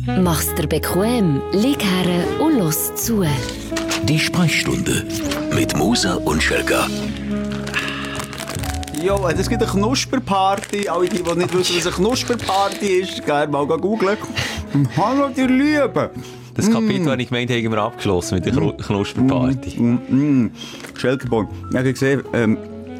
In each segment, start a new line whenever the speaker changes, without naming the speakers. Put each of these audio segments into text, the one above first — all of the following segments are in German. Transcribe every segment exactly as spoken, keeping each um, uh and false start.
Mach's dir bequem, lieg her und los zu.
Die Sprechstunde mit Musa und Schelka.
Ja, es gibt eine Knusperparty. Alle die, die nicht wissen, was eine Knusperparty ist, gerne mal googeln. Hallo, die Liebe.
Das Kapitel, mm. das ich gemeint habe, haben wir abgeschlossen mit der mm. Knusperparty.
Mm. Mm. Schelkerborn, ich habe gesehen, ähm,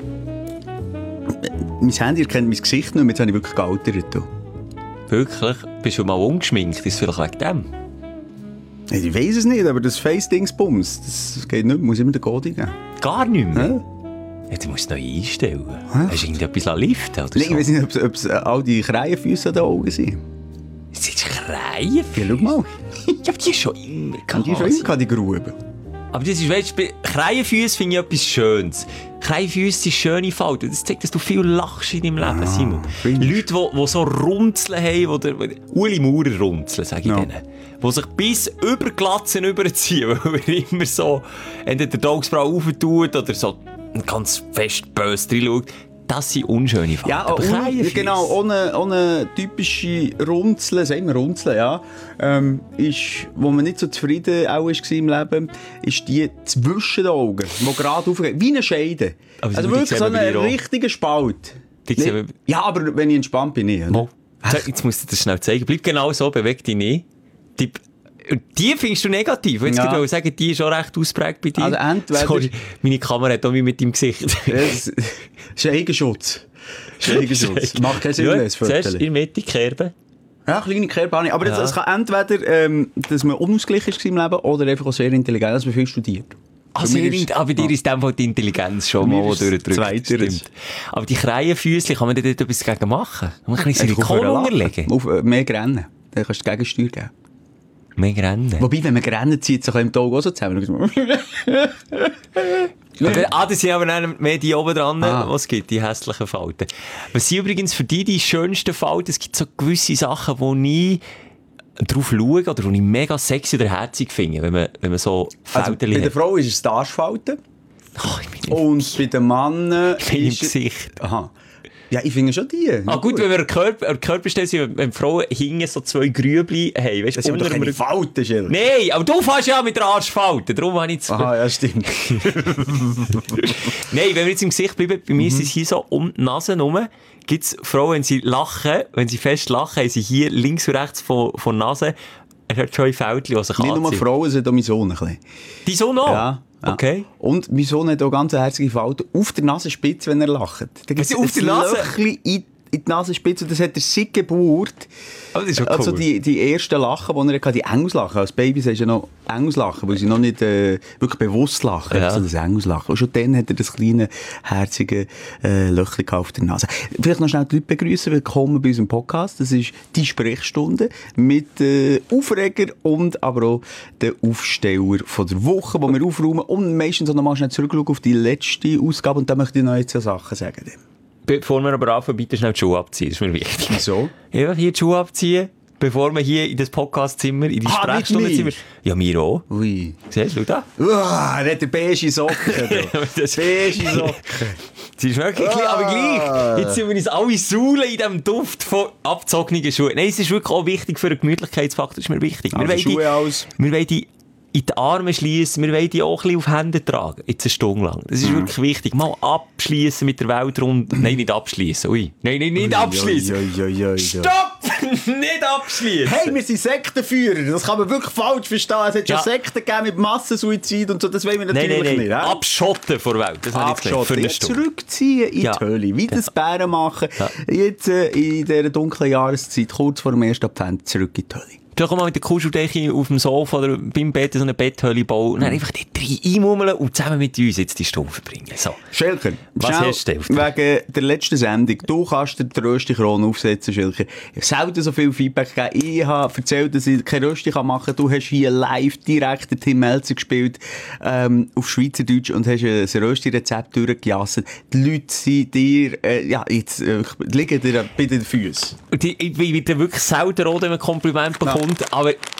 mein Handy erkennt mein Gesicht nicht mehr, jetzt habe ich wirklich gealtert.
Wirklich? Bist du mal ungeschminkt? Ist es vielleicht wegen dem?
Ich weiss es nicht, aber das Face-Dings-Bums, das geht nicht mehr, muss immer den Code geben.
Gar nicht mehr?
Ja?
Ja, du musst es neu einstellen.
Hä?
Hast du irgendetwas liften oder
Nein,
so?
ich weiss nicht, ob es all die Krähenfüsse an den Augen sind.
Sind es Krähenfüsse?
Ja, schau mal.
Ja, aber die ist schon immer gehabt.
Die ist schon immer gehabt, die Gruben.
Aber das ist, weißt du, Krähenfüsse finde ich etwas Schönes. Krähenfüsse sind schöne Falten. Das zeigt, dass du viel lachst in deinem Leben, ah, Simon. Leute, die, die so Runzeln haben, oder Uli Maurer Runzeln, sage ich ja. denen. Die sich bis über die Glatzen überziehen, weil er immer so entweder die Augsbraue auftut oder so ganz fest böse reinschaut. Das sind unschöne Falten.
Ja, un, genau, ohne, ohne typische Runzeln, sagen wir Runzeln, ja, ähm, ist, wo man nicht so zufrieden auch ist im Leben, ist die zwischen den Augen, die gerade aufgeht, wie eine Scheide. Aber also wirklich so ein richtiger Spalt. Nee, ja, aber wenn ich entspannt bin, nicht.
Oh. Jetzt musst du das schnell zeigen. Bleib genau so, beweg dich nicht. Die, die findest du negativ. Jetzt ja. Ich sagen, die ist schon recht ausprägt bei dir.
Also entweder...
Sorry, meine Kamera hat auch mit deinem Gesicht.
Das ist Eigenschutz. Das ist Eigenschutz. Macht keinen Sinn, das
Foto. Zuerst in der Mitte Kerbe.
Ja, kleine Kerbe. Aber es ja. kann entweder, ähm, dass man unausgeglichen ist im Leben oder einfach auch sehr intelligent, dass man viel studiert.
Ah, sehr ist, aber bei dir ist in dem Fall die Intelligenz schon mal durchdrückt.
Stimmt.
Aber die Krähenfüßchen, kann man dort etwas dagegen machen? Man kann sich Silikon unterlegen.
Auf äh, mehr Grennen. Dann kannst du Gegensteuer geben.
Mehr Grennen?
Wobei, wenn man Grennen zieht, so kann im Tag auch so zusammen.
Aber, ah, das sind aber dann mehr die oben dran, ah. was es gibt, die hässlichen Falten. Was sind übrigens für dich die schönsten Falten? Es gibt so gewisse Sachen, wo ich drauf schaue oder die ich mega sexy oder herzig finde, wenn man, wenn man so Falten
also, bei der Frau ist es die Arschfalten.
Oh, ich bin
und bei den Männern
ist im Gesicht.
Aha. Ja, ich finde schon die.
Ah, gut, gut, wenn wir einen Körper, einen Körper stellen, wenn, wenn Frauen hinten so zwei Grübli haben. Weißt,
das sind doch keine
wir...
Falten, Schild.
Nein, aber du fährst ja mit der Arschfalten, darum habe ich zu...
Aha, ja, stimmt.
Nein, wenn wir jetzt im Gesicht bleiben, bei mir mhm. ist es hier so um die Nase herum, gibt es Frauen, wenn sie lachen, wenn sie fest lachen, haben sie hier links und rechts von, von der Nase ein zwei Fältchen, die sich
anziehen. Nicht nur Frauen, sondern auch mein Sohn ein bisschen.
Dein Sohn auch?
Ja. Ja.
Okay.
Und mein Sohn hat auch ganz herzige Falten auf der Nasenspitze, wenn er lacht. Da gibt es
auf der Nase?
in, in die Nasenspitze. Das hat er seit Geburt.
Oh, das ist schon cool.
Also die, die ersten Lachen, die er hatte, die Engelslachen. Als Babys hast du ja noch Engelslachen, weil sie noch nicht äh, wirklich bewusst lachen. Ja. Also das Engelslachen. Und schon dann hat er das kleine, herzige äh, Löchchen auf der Nase. Vielleicht noch schnell die Leute begrüßen. Willkommen bei unserem Podcast. Das ist die Sprechstunde mit äh, Aufreger und aber auch der Aufsteller von der Woche, wo wir aufräumen. Und meistens noch mal schnell zurückschauen auf die letzte Ausgabe. Und da möchte ich noch jetzt Sachen sagen.
Bevor wir aber anfangen, bitte schnell die Schuhe abziehen. Das ist mir wichtig.
Wieso?
Einfach hier die Schuhe abziehen, bevor wir hier in das Podcastzimmer, in die ah, Sprechstundenzimmer... Ja, mir auch.
Ui.
Siehst du da?
Uah, er hat der beige Socken.
das
beige Socken.
Sie ist wirklich klein, aber gleich. Jetzt sind wir uns alle saulen in diesem Duft von abgezogenen Schuhen. Nein, es ist wirklich auch wichtig für den Gemütlichkeitsfaktor. Das ist mir wichtig.
Also wir Schuhe die, aus.
Wir wollen die in die Arme schliessen, wir wollen die auch ein bisschen auf Hände tragen. Jetzt eine Stunde lang. Das ist mhm. wirklich wichtig. Mal abschliessen mit der Weltrunde. Nein, nicht abschliessen. Ui. Nein, nein, nicht abschliessen. Stopp! Nicht abschließen!
Hey, wir sind Sektenführer. Das kann man wirklich falsch verstehen. Es hat schon ja. Sekten gegeben mit Massensuizid und so. Das wollen wir natürlich
nein, nein, nein.
nicht. He?
Abschotten vor der Welt. Das
Abschotten. Jetzt zurückziehen in
ja.
die Hölle. Wie das
ja.
Bären machen. Ja. Jetzt äh, in dieser dunklen Jahreszeit, kurz vor dem ersten Advent, zurück in die Hölle.
Du kannst mal mit der Kuscheldecke auf dem Sofa oder beim Bett so eine Betthöhle bauen und dann einfach die drei einmummeln und zusammen mit uns jetzt die Stunde verbringen. So.
Schelker,
was hast du
wegen der letzten Sendung, du kannst dir die Rösti-Krone aufsetzen, Schelker. Ich habe selten so viel Feedback gegeben. Ich habe erzählt, dass ich keine Rösti machen kann. Du hast hier live direkt den Tim Melzer gespielt, ähm, auf Schweizerdeutsch und hast ein Rösti-Rezept durchgejasset. Die Leute sind dir, äh, ja, jetzt äh, liegen dir bei den Füßen.
Ich werde wirklich selten rot, wenn man ein Kompliment bekommt. Ja. Aber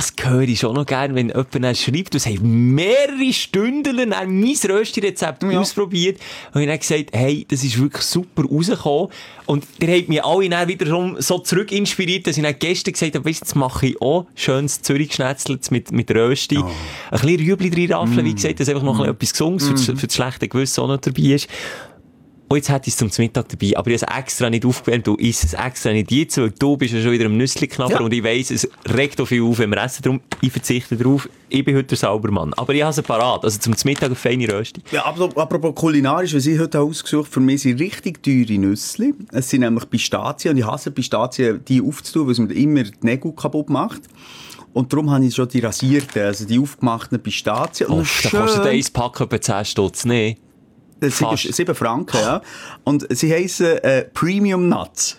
das höre ich schon noch gerne, wenn jemand dann schreibt, du hast mehrere Stunden lang mein Rösti-Rezept ja. ausprobiert und ich habe gesagt, hey, das ist wirklich super rausgekommen und ihr habt mich alle dann wiederum so zurück inspiriert, dass ich dann gestern gesagt habe, weißt, jetzt mache ich auch schönes Zürich-Schnetzlitz mit, mit Rösti, oh. ein bisschen Rüebli drin raffeln, mm. wie gesagt, dass einfach noch mm. etwas Gesundes mm. für, das, für das schlechte Gewissen auch noch dabei ist. Und jetzt hätte ich es zum Mittag dabei, aber ich habe es extra nicht aufgewärmt, du isst es extra nicht jetzt, weil du bist ja schon wieder am Nüssli-Knabber ja. und ich weiss, es regt auch viel auf, wenn wir essen, darum ich verzichte darauf, ich bin heute der Saubermann. Aber ich habe es parat, also zum Mittag eine feine Rösti.
Ja, apropos kulinarisch, was ich heute ausgesucht für mich sind richtig teure Nüssli. Es sind nämlich Pistazien und ich hasse Pistazien, die aufzutun, weil es mir immer die Nägel kaputt macht. Und darum habe ich schon die rasierten, also die aufgemachten Pistazien.
Oh, da kostet ein Pack etwa zehn Stutz, ne?
Das sind sieben Franken, ja. Und sie heissen äh, Premium Nuts.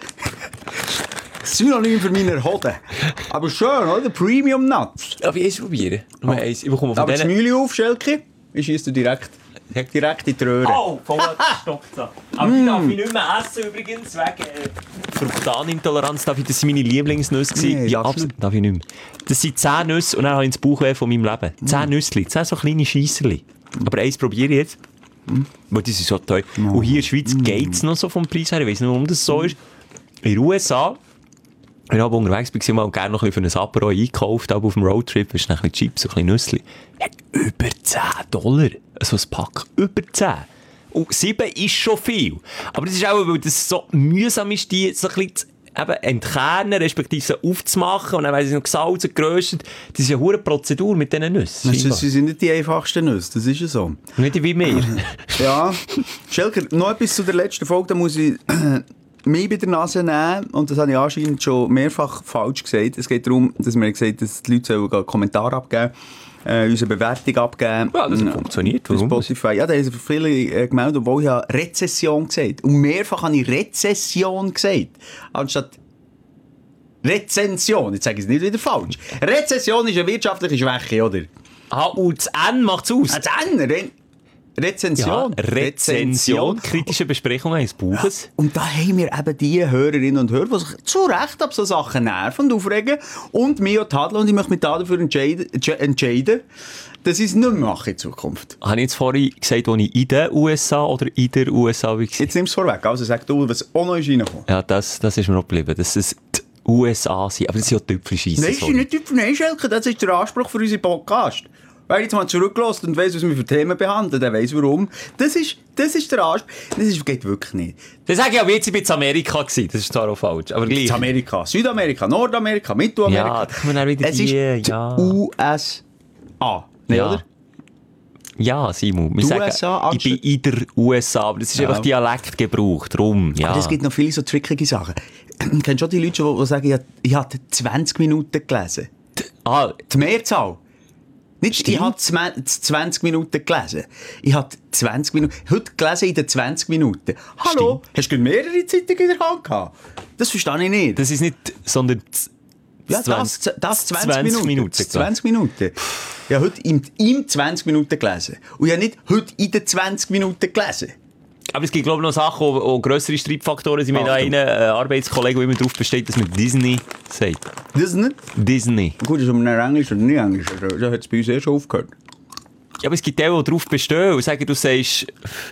Synonym für meine Hoden. Aber schön, oder? Premium Nuts.
Ja, wie eins probieren? Nummer
oh.
eins. Ich bekomme von
aber
denen...
das Mühle auf, Schelke. Ich schiesse dir direkt, direkt in die Röhre.
Oh, voll gestoppt. Aber mm. die darf ich nicht mehr essen übrigens, wegen äh, Fruktanintoleranz. Das waren meine Lieblingsnüsse. Nee, ja, absolut. Darf ich nicht mehr. Das sind zehn Nüsse und dann habe ich das Bauchweh von meinem Leben. Mm. Zehn Nüsse, zehn so kleine Scheisserli. Aber eins probiere ich jetzt. Mm. Weil das ist so toll. Oh. Und hier in der Schweiz mm. geht es noch so vom Preis her. Ich weiss nicht, warum das so ist. In den U S A, wenn ich aber unterwegs war, mal gerne noch ein bisschen für ein Apero eingekauft, aber auf dem Roadtrip, ist ein bisschen Chips, ein bisschen Nüssli. Ja, über zehn Dollar. So ein Pack. Über zehn. Und sieben ist schon viel. Aber das ist auch, weil das so mühsam ist, die so ein bisschen zu eben entkernen, respektive sie aufzumachen und dann werden sie noch gesalzen, geröstet. Das ist eine hohe Prozedur mit diesen Nüssen.
Das sind nicht die einfachsten Nüsse, das ist ja so.
Nicht wie wir.
Ja. Schelker, noch etwas zu der letzten Folge, da muss ich mich bei der Nase nehmen, und das habe ich anscheinend schon mehrfach falsch gesagt. Es geht darum, dass wir gesagt haben, dass die Leute sollen einen Kommentar abgeben, äh, unsere Bewertung abgeben.
Ja, das hat funktioniert.
Warum? Spotify. Ja, da haben viele äh, gemeldet, obwohl ich ja Rezession gesagt habe. Und mehrfach habe ich Rezession gesagt. Anstatt Rezension. Jetzt sage ich es nicht wieder falsch. Rezession ist eine wirtschaftliche Schwäche, oder?
Ah, und das N macht es aus.
Das N, Re Rezension.
Ja, Rezension. Kritische Besprechung eines Buches.
Ja, und da haben wir eben die Hörerinnen und Hörer, die sich zu Recht ab so Sachen nerven und aufregen. Und mich auch tadeln. Und ich möchte mich dafür entscheiden, entscheiden dass ich es nicht mehr mache in Zukunft.
Habe ich jetzt vorhin gesagt, als ich in den U S A oder in der U S A war?
Jetzt nimmst du es vorweg. Also sag du, was auch noch ist reingekommen.
Ja, das, das ist mir noch geblieben. Das ist die U S A sind. Aber das sind ja Tüpfelscheisse.
Nein, das ist nicht Tüpfelscheisse, Schelke. Das ist der Anspruch für unseren Podcast. Wer jetzt mal zurückgelassen und weiss, was wir für Themen behandeln, der weiss warum. Das ist, das ist der Anspruch. Das ist, geht wirklich nicht.
Das sage ich aber jetzt, ich bin in Amerika gewesen. Das ist zwar auch falsch. Aber gleich.
Amerika, Südamerika, Nordamerika, Mittelamerika.
Ja, da kommen wir dann wieder
es
die,
ist
ja.
die U S A. Nein,
ja.
Oder?
Ja, Simon. Wir sagen, U S A, ich bin in der U S A, aber das ist ja. einfach Dialektgebrauch. Drum, ja.
Aber es gibt noch viele so trickige Sachen. Kennst du schon die Leute, die sagen, ich habe zwanzig Minuten gelesen?
Ah.
Die Mehrzahl. Nicht, Stimmt. Ich habe zwanzig Minuten gelesen. Ich habe zwanzig Minuten, heute gelesen in den zwanzig Minuten. Hallo? Stimmt. Hast du mehrere Zeitungen in der Hand gehabt? Das verstehe ich nicht.
Das ist nicht, sondern
ja, das, das zwanzig Minuten. zwanzig Minuten. Ich habe heute im, im zwanzig Minuten gelesen. Und ich habe nicht heute in den zwanzig Minuten gelesen.
Aber es gibt, glaube ich, noch Sachen, wo, wo grössere Streitfaktoren sind. Wir haben einen äh, Arbeitskollegen, der immer darauf besteht, dass man Disney sagt.
Disney?
Disney.
Gut, ist aber nicht Englisch oder nicht Englisch. Da hat es bei uns eh schon aufgehört.
Ja, aber es gibt die, die darauf bestehen und sagen, du sagst...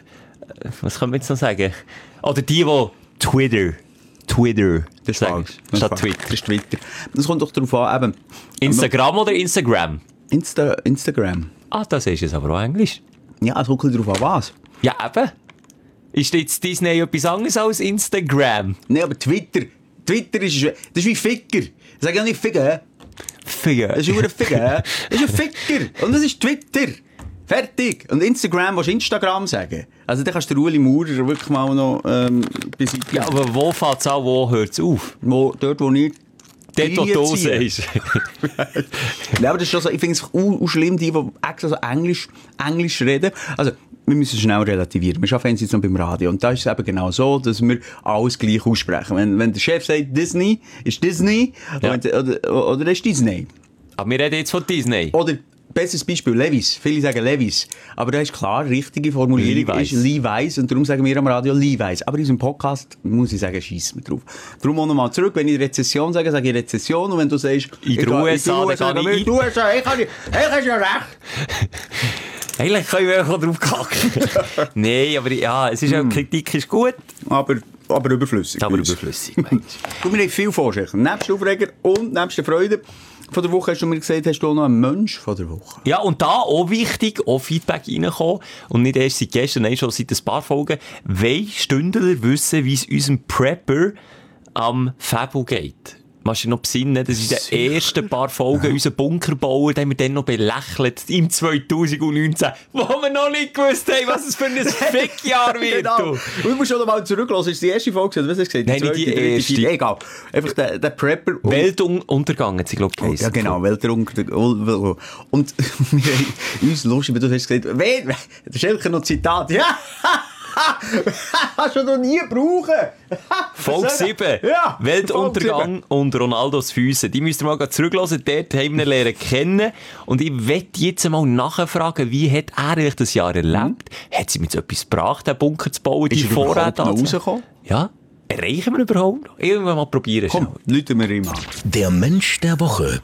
Was können wir jetzt noch sagen? Oder die, die Twitter... Twitter
das
sagen.
Das
statt Twitter.
Das ist Twitter. Das kommt doch darauf an, eben...
Instagram oder Instagram?
Insta Instagram.
Ah, das ist es aber auch Englisch.
Ja, es kommt darauf an, was?
Ja, eben. Ist jetzt Disney etwas anderes als Instagram?
Nein, aber Twitter. Twitter ist, das ist wie Ficker. Sag ja nicht Ficker.
Ficker.
Das ist nur ein Ficker. Das ist ein Ficker. Und das ist Twitter. Fertig. Und Instagram, willst du Instagram sagen? Also dann kannst du Ueli Maurer wirklich mal noch ähm, beseitigen.
Ja, aber wo fängt es an, wo hört es auf?
Wo, dort, wo nicht...
Dort, wo du sagst.
Ja, aber das ist schon so, ich finde es auch schlimm, die, die extra so Englisch, Englisch reden. Also, wir müssen schnell relativieren. Wir arbeiten jetzt noch beim Radio. Und da ist es eben genau so, dass wir alles gleich aussprechen. Wenn, wenn der Chef sagt Disney, ist Disney. Ja. Oder, oder, oder ist Disney.
Aber wir reden jetzt von Disney.
Oder besseres Beispiel, Levi's. Viele sagen Levi's. Aber da ist klar, richtige Formulierung
Levi's.
ist Levi's. Und darum sagen wir am Radio Levi's. Aber in unserem Podcast muss ich sagen, schiessen wir drauf. Darum auch nochmal zurück. Wenn ich Rezession sage, sage ich Rezession. Und wenn du sagst,
in der U S A,
dann kann ich in die U S A, ich kann ich, ich habe ja recht.
Eigentlich können wir auch drauf kacken. Nein, aber ja, es ist ja, Kritik ist gut.
Aber, aber überflüssig.
Aber überflüssig, meinst
du? Wir haben viel Vorschläge. Nebst der Aufreger und nebst der Freude von der Woche hast du mir gesagt, hast du auch noch einen Mensch von der Woche.
Ja, und da auch wichtig, auch Feedback reinkommen. Und nicht erst seit gestern, nein, schon seit ein paar Folgen. Welche Stündler wissen, wie es unserem Prepper am Fabel geht? Machst du dich noch besinnen, dass in den ersten paar Folgen ja. unseren Bunker bauen, den wir dann noch belächelt, im zwanzig neunzehn, wo wir noch nicht gewusst haben, was es für ein Fickjahr wird.
Genau. Und du musst schon noch mal zurücklassen, das ist die erste Folge, was hast du gesagt?
Nein, nicht die erste.
Die, egal. Einfach der, der Prepper.
Weltuntergang hat sie, glaube ich, geheißen.
Ja, genau, Weltuntergang. Und wir haben uns lustig, weil du hast gesagt, wen? Das ist einfach noch ein Zitat. Ja! Hast du noch nie brauchen?
Folge sieben. Ja, Weltuntergang und Ronaldos Füße. Die müsst ihr mal zurücklassen. Dort haben wir ihn lernen kennen. Und ich möchte jetzt mal nachfragen, wie hat er eigentlich das Jahr erlebt? Mhm. Hat sie mit so etwas gebracht, den Bunker zu bauen, die Vorräte
rausgekommen?
Ja. Erreichen wir überhaupt noch? Irgendwann mal probieren.
Komm, läuten wir ihm an.
Der Mensch der Woche.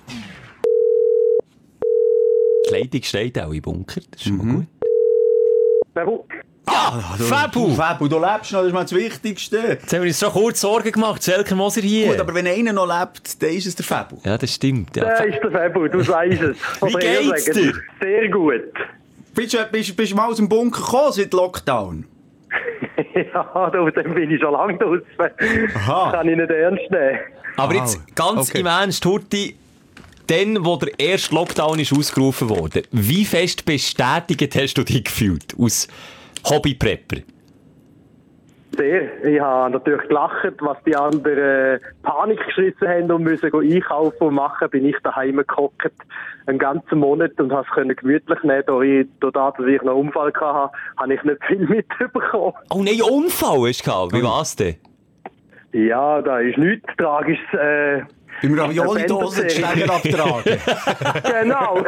Die Leitung steht auch im Bunker. Das ist schon
mhm.
mal gut.
Fabu.
Ja, Fabu!
Fabu, du lebst noch, das ist mal das Wichtigste.
Jetzt haben wir uns schon kurz Sorgen gemacht, Selker Moser hier.
Gut, aber wenn einer noch lebt, dann ist es der Fabu.
Ja, das stimmt. Ja.
Der ist der Fabu, du weißt es.
Wie geht's dir?
Sehr gut.
Bist du bist, bist mal aus dem Bunker gekommen seit Lockdown?
Ja, dann bin ich schon lange draußen.
Aha.
Kann ich nicht ernst nehmen.
Aber
wow.
jetzt ganz
okay.
im Ernst, Hurti, dann, wo der erste Lockdown ist ausgerufen wurde, wie fest bestätigt hast du dich gefühlt aus Hobby-Prepper?
Sehr. Ich habe natürlich gelacht, was die anderen Panik geschissen haben und müssen einkaufen und machen, bin ich daheim gehockt, einen ganzen Monat und habe es gemütlich nehmen. Durch das, dass ich noch einen Unfall hatte, habe ich nicht viel mitbekommen.
Oh nein, Unfall hast du gehabt? Wie war's denn?
Ja, da ist nichts Tragisches. Äh,
Beim Ravioli-Dosen die Schläger abtragen.
Genau.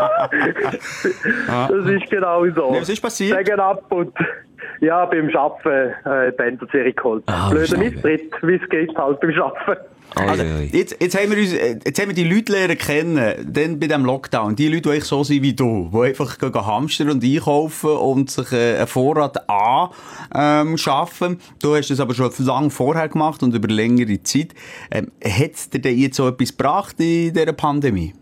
Das ist genau so.
Nee, was ist passiert?
Schläger ab und ja, beim Arbeiten äh, die Bänderserie geholt.
Ah,
Blöder Misstritt, wie es geht halt beim Arbeiten.
Also, jetzt, jetzt, haben wir uns, jetzt haben wir die Leute lernen kennen, dann bei diesem Lockdown. Die Leute, die eigentlich so sind wie du, die einfach gehen hamstern und einkaufen und sich äh, einen Vorrat anschaffen. Ähm, du hast das aber schon lange vorher gemacht und über längere Zeit. Ähm, hat es dir denn jetzt so etwas gebracht in dieser Pandemie?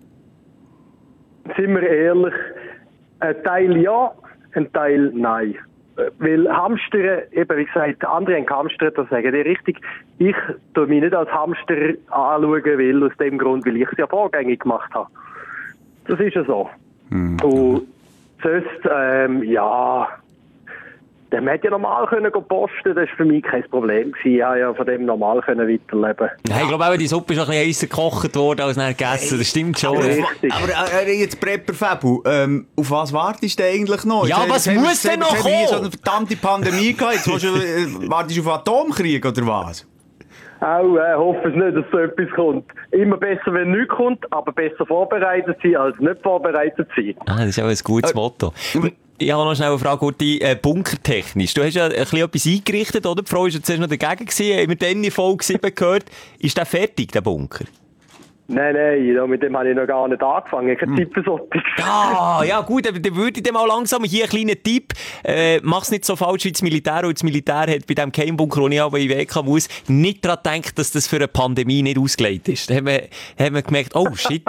Sind wir ehrlich, ein Teil ja, ein Teil nein. Weil Hamstern, eben wie gesagt, andere haben gehamstert, das sagen die richtig. Ich tue mich nicht als Hamster anschauen, weil aus dem Grund, weil ich es ja vorgängig gemacht habe. Das ist ja so. Hm. Und sonst, ähm, ja, der hätte ja normal können posten, das war für mich kein Problem gewesen. Ich konnte ja von dem normal können weiterleben.
Ja, ich glaube auch, die Suppe ist noch ein bisschen heißer gekocht worden, als nachher gegessen. Das stimmt schon.
Aber, aber äh, jetzt Prepper Fabu, ähm, auf was wartest du eigentlich noch?
Ja,
jetzt,
was
jetzt
muss denn noch kommen?
Jetzt haben wir so eine verdammte Pandemie gehabt. Jetzt willst du, äh, wartest du auf Atomkrieg oder was?
Auch äh, hoffe es nicht, dass so etwas kommt. Immer besser, wenn nichts kommt, aber besser vorbereitet sein, als nicht vorbereitet sein.
Ah, das ist auch ein gutes äh, Motto. Ich habe noch schnell eine Frage, Urti, äh, bunkertechnisch. Du hast ja ein bisschen etwas eingerichtet, oder? Die Frau war ja zuerst noch dagegen gewesen, haben wir dann in Folge sieben gehört. Ist der fertig, der Bunker?
Nein, nein, mit dem habe ich noch gar nicht angefangen. Kein hm. Tipp für solches.
Ah, ja gut, dann würde ich dir mal langsam hier einen kleinen Tipp. Äh, mach's nicht so falsch wie das Militär. Und das Militär hat bei diesem Keimbunker, wo ich aber in W K muss, nicht daran gedacht, dass das für eine Pandemie nicht ausgelegt ist. Da haben wir, haben wir gemerkt, oh shit,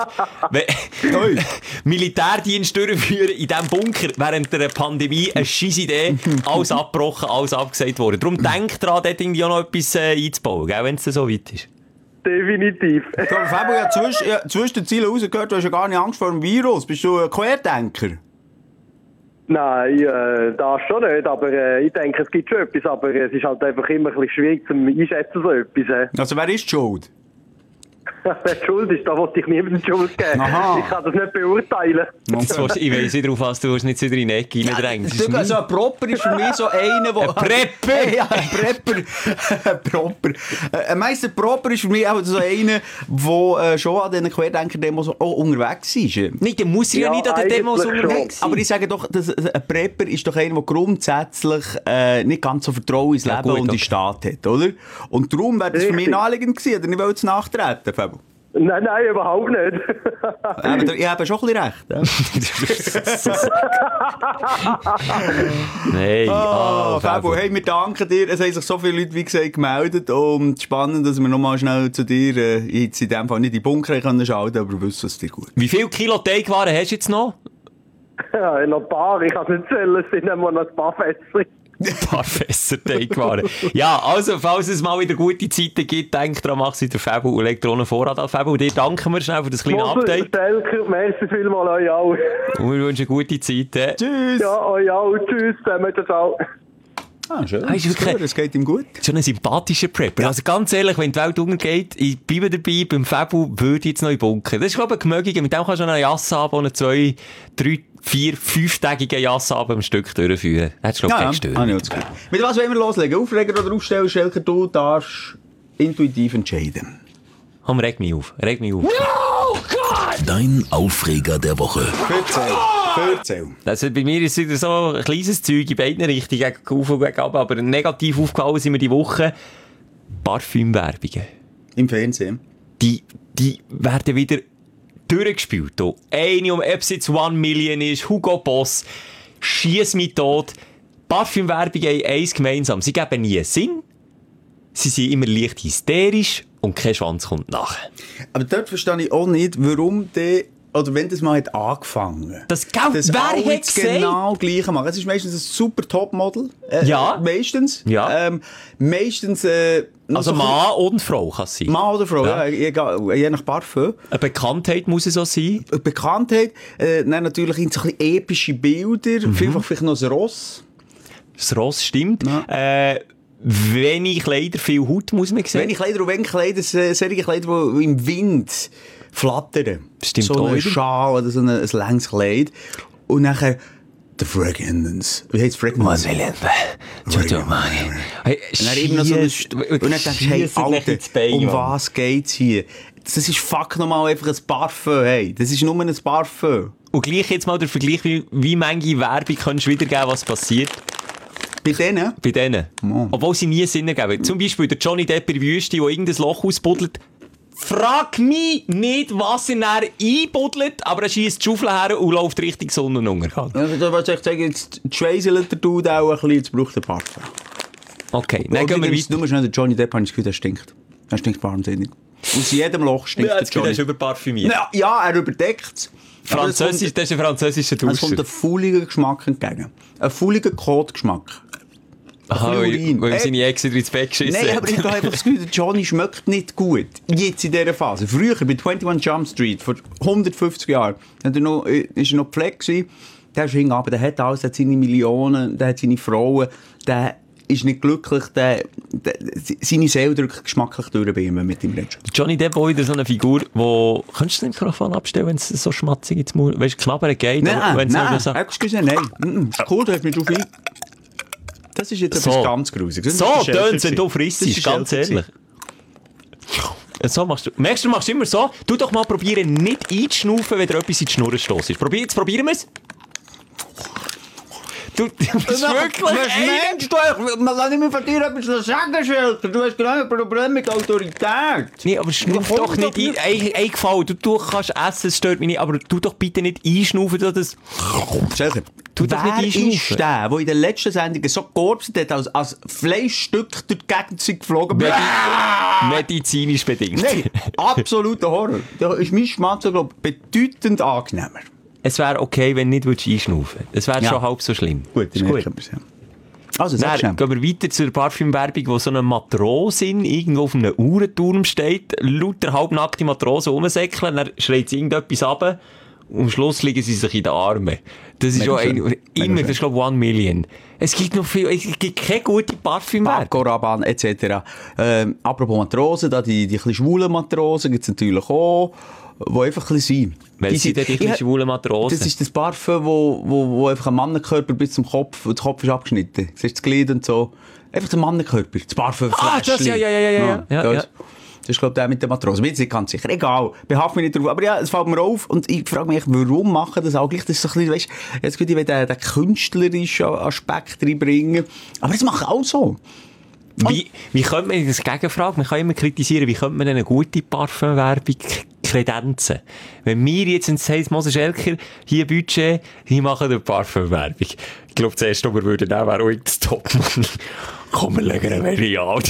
Militärdienst durchführen in diesem Bunker während der Pandemie, eine Scheissidee, alles abgebrochen, alles abgesagt worden. Darum denk dran, dort irgendwie auch noch etwas äh, einzubauen, wenn es so weit ist.
Definitiv.
Ich glaube, Fabio, ja, zwischen, ja, zwischen den Zielen rausgehört, du hast ja gar nicht Angst vor dem Virus. Bist du ein Querdenker?
Nein, äh, das schon nicht, aber äh, ich denke, es gibt schon etwas, aber es ist halt einfach immer ein bisschen schwierig zu einschätzen, so etwas. Äh.
Also wer ist die Schuld?
Wer schuld ist, da wollte ich niemandem die Schuld geben.
Aha.
Ich kann das nicht beurteilen.
Jetzt willst, ich weiss nicht, darauf was du hast nicht so in die Ecke reindrängen.
Ja, also ein Propper ist für mich so einer, der...
Ein Prepper!
Ja, ein Prepper. Ein Propper. Ein Meister Propper ist für mich auch so einer, der äh, schon an diesen Querdenker-Demos auch unterwegs ist.
Nein, der muss ja,
Ja,
nicht an den Demos
eigentlich
unterwegs sein.
Aber ich sage doch, dass ein Prepper ist doch einer, der grundsätzlich äh, nicht ganz so Vertrauen ins
Ja,
Leben
gut,
und in
okay.
den Staat hat, oder? Und darum wäre das für mich
Richtig.
naheliegend gewesen, oder nicht wollte es nachtreten, Fabio?
Nein, nein, überhaupt nicht.
Aber ich habe schon ein bisschen recht. Ja?
Nein,
Ah,
oh,
Fabio, hey, wir danken dir. Es haben sich so viele Leute, wie gesagt, gemeldet. Und spannend, dass wir nochmal schnell zu dir, äh, jetzt in dem Fall nicht in den Bunker können schalten, aber wissen es dir gut.
Wie viel Kilo Teigwaren hast du jetzt noch?
Ja, noch ein paar, ich kann es nicht zählen, es sind immer noch ein paar Fässer.
Ein paar Fässer Teigwaren. Ja, also, falls es mal wieder gute Zeiten gibt, denk dran, mach sie der Fabio Elektronenvorrat an. Fabio, dir danken wir schnell für das kleine Update.
Stelker, merci vielmals euch auch.
Und wir wünschen gute Zeit. Äh.
Tschüss!
Ja, euch auch. Tschüss, zusammen, das auch.
Ah, schön.
Ah, ist wirklich-
Es geht ihm gut.
Schon ein sympathischer Prepper. Also ganz ehrlich, wenn die Welt untergeht, ich bleibe dabei, beim Fabio würde ich jetzt noch in Bunker. Das ist, glaube ich, ein Gemögiger. Mit dem kannst du noch eine Jasse haben, eine zwei, drei, vier, fünftägige Jasse haben, am Stück durchführen. Das ist, glaube ich,
Ja,
kein
ja.
Stör.
Ah, ja, das geht. Mit was wollen wir loslegen? Aufreger oder Aufsteller? Schelker, du darfst intuitiv entscheiden.
Komm, reg mich auf. Reg mich auf.
Dein Aufreger der Woche.
Verzähl. Verzähl.
Also bei mir ist es wieder so ein kleines Zeug in beiden Richtungen, gegen auf und gegen runter, aber negativ aufgefallen sind mir die Woche Parfümwerbungen.
Im Fernsehen.
Die, die werden wieder durchgespielt. Hier. Eine, um ob es jetzt One Million ist, Hugo Boss, Schiess mich tot. Parfümwerbungen haben eins gemeinsam. Sie geben nie Sinn. Sie sind immer leicht hysterisch und kein Schwanz kommt nachher.
Aber dort verstehe ich auch nicht, warum der, oder wenn das mal hat angefangen.
Das Geld,
Das
wer
alle
hat
das
gesagt?
genau gleiche machen. Es ist meistens ein super Topmodel. Äh,
Ja.
Meistens.
Ja.
Ähm, meistens, äh, noch
Also
so ein
Mann und Frau kann es sein.
bisschen- Mann oder Frau,
Ja.
ja. je, je nach Parfum.
Eine Bekanntheit muss es auch sein.
Bekanntheit, äh, dann natürlich so ein bisschen epische Bilder,
Mhm.
vielfach vielleicht noch ein Ross.
Das Ross stimmt.
Ja.
Äh, wenig Kleider, viel Haut, muss man sehen.
Wenn ich Kleider und wenn Kleider, äh, solche Kleider, die im Wind flattern.
Stimmt
so
auch
ein
wieder.
Schal oder so ein, ein längs Kleid. Und nachher die Fragrance. Wie heisst Fragrance? Hey, und dann eben noch so ein St- und dann denkst du, hey, Alter, um was geht's hier? Das ist fuck nochmal einfach ein Parfum, hey. Das ist nur ein Parfum.
Und gleich jetzt mal der Vergleich, wie, wie manche Werbung kannst du wiedergeben, was passiert
Bei denen?
bei denen.
Mann.
Obwohl sie nie Sinn ergeben. Zum Beispiel der Johnny Depp in der Wüste, der irgendein Loch ausbuddelt. Frag mich nicht, was er dann einbuddelt, aber er schiesst die Schaufel her und läuft Richtung Sonnenuntergang.
Ja, da wollte ich sagen, jetzt schweißelt der Dude auch ein bisschen, jetzt braucht der Parfum.
Okay, dann gehen wir weiter.
Nur schnell, der Johnny Depp, habe ich das Gefühl, der stinkt. Der stinkt wahnsinnig. Aus jedem Loch stinkt
Ja,
der
jetzt geht er
Johnny.
schon überparfümiert.
Ja, ja, er überdeckt es.
Französisch, das ist ein französischer
Es kommt
Duscher.
ein fauliger Geschmack entgegen. Ein fauliger Kotgeschmack.
Aha, weil,
Urin.
weil
Äh,
seine Ex wieder ins Bett geschissen
Nein,
hat.
aber ich habe einfach das Gefühl, der Johnny schmeckt nicht gut. Jetzt in dieser Phase. Früher, bei einundzwanzig Jump Street, vor hundertfünfzig Jahren, hat er noch, äh, ist er noch gepflegt gewesen. Der ist hingegangen, der hat alles, der hat seine Millionen, der hat seine Frauen, der ist nicht glücklich, der, der, seine Seele drückt geschmacklich durch bei ihm, mit ihm redest.
Johnny Depp war wieder so eine Figur, wo... Könntest du das Mikrofon abstellen, wenn es so schmatzig ins Maul... Weißt du, knabbern geht? aber
Nein,
wenn's
nein,
nur so...
excuse, nein. Mm, ist cool, du hast mich drauf ein... Das ist jetzt
So.
etwas ganz Grusiges.
So
Das ist der
tönt's, wenn
Shelter
du
gewesen.
frisst,
Das ist der
ganz
Shelter
ehrlich. So machst du. Merkst du, du machst immer so. Du doch mal probieren, nicht einzuschnaufen, wenn dir etwas in die Schnur stößt. Probier, jetzt probieren wir es. Du, du bist
gewesen.
wirklich
Was
einer-
meinst du? Ich lass nicht mehr von dir etwas sagen, Shelter. Du hast genau ein Problem mit Autorität.
Nee, aber schnuff
Komm
doch
doch
nicht ein. Ein, ein Gefallen. Du, du kannst essen, es stört mich nicht, aber tu doch bitte nicht einschnaufen. Das...
Shelter,
Tu doch
wer
nicht
ist
einschnaufen.
der, der in der letzten Sendung so gekorpset hat, als, als Fleischstück durch die Gegend sind geflogen?
Medi medizinisch bedingt.
Nein, absoluter Horror. Da ist mein Schmatzer, glaube ich, bedeutend angenehmer.
Es wäre okay, wenn du nicht würdest einschnaufen würdest. Es wäre
Ja.
schon halb so schlimm.
Gut,
ist gut.
Also, sag schnell.
Dann gehen wir weiter zur Parfümwerbung, wo so ein Matrosin irgendwo auf einem Uhrenturm steht, lauter halbnackte Matrosen rumsäckeln, dann schreit sie irgendetwas runter am Schluss liegen sie sich in den Armen. Das ist ja ein, immer, das ist glaube ich One Million. Es gibt noch viel, es gibt keine gute Parfümwerbung.
Paco Rabanne et cetera. Ähm, apropos Matrosen, da die, die ein schwulen Matrosen gibt es natürlich auch, die einfach ein bisschen sind.
Welche sind denn die kleinen schwulen Matrosen?
Das ist das Parfüm, wo, wo, wo einfach ein Mannenkörper bis zum Kopf, der Kopf ist abgeschnitten. Siehst du das Glied und so? Einfach der Mannenkörper, das Parfüm.
Ah, das, ja, ja, ja, ja, ja. ja, ja, ja.
Das ist, glaube ich, der mit den Matrosen. Bin jetzt nicht ganz sicher. Egal. Behaft mich nicht drauf. Aber ja, es fällt mir auf. Und ich frage mich, warum machen das auch gleich? Das ist so ein bisschen, weißt du, jetzt würde ich den, den künstlerischen Aspekt reinbringen. Aber das macht auch so.
Wie, wie könnte man, das Gegenfrage, man kann immer kritisieren, wie könnte man eine gute Parfümwerbung kredenzen? Wenn wir jetzt ins Heiss Moses Schelker, hier Budget, hier machen eine Parfümwerbung. Ich glaube, das erste, was wir würden, wäre auch das Topmann. Komm, wir legen eine Variante.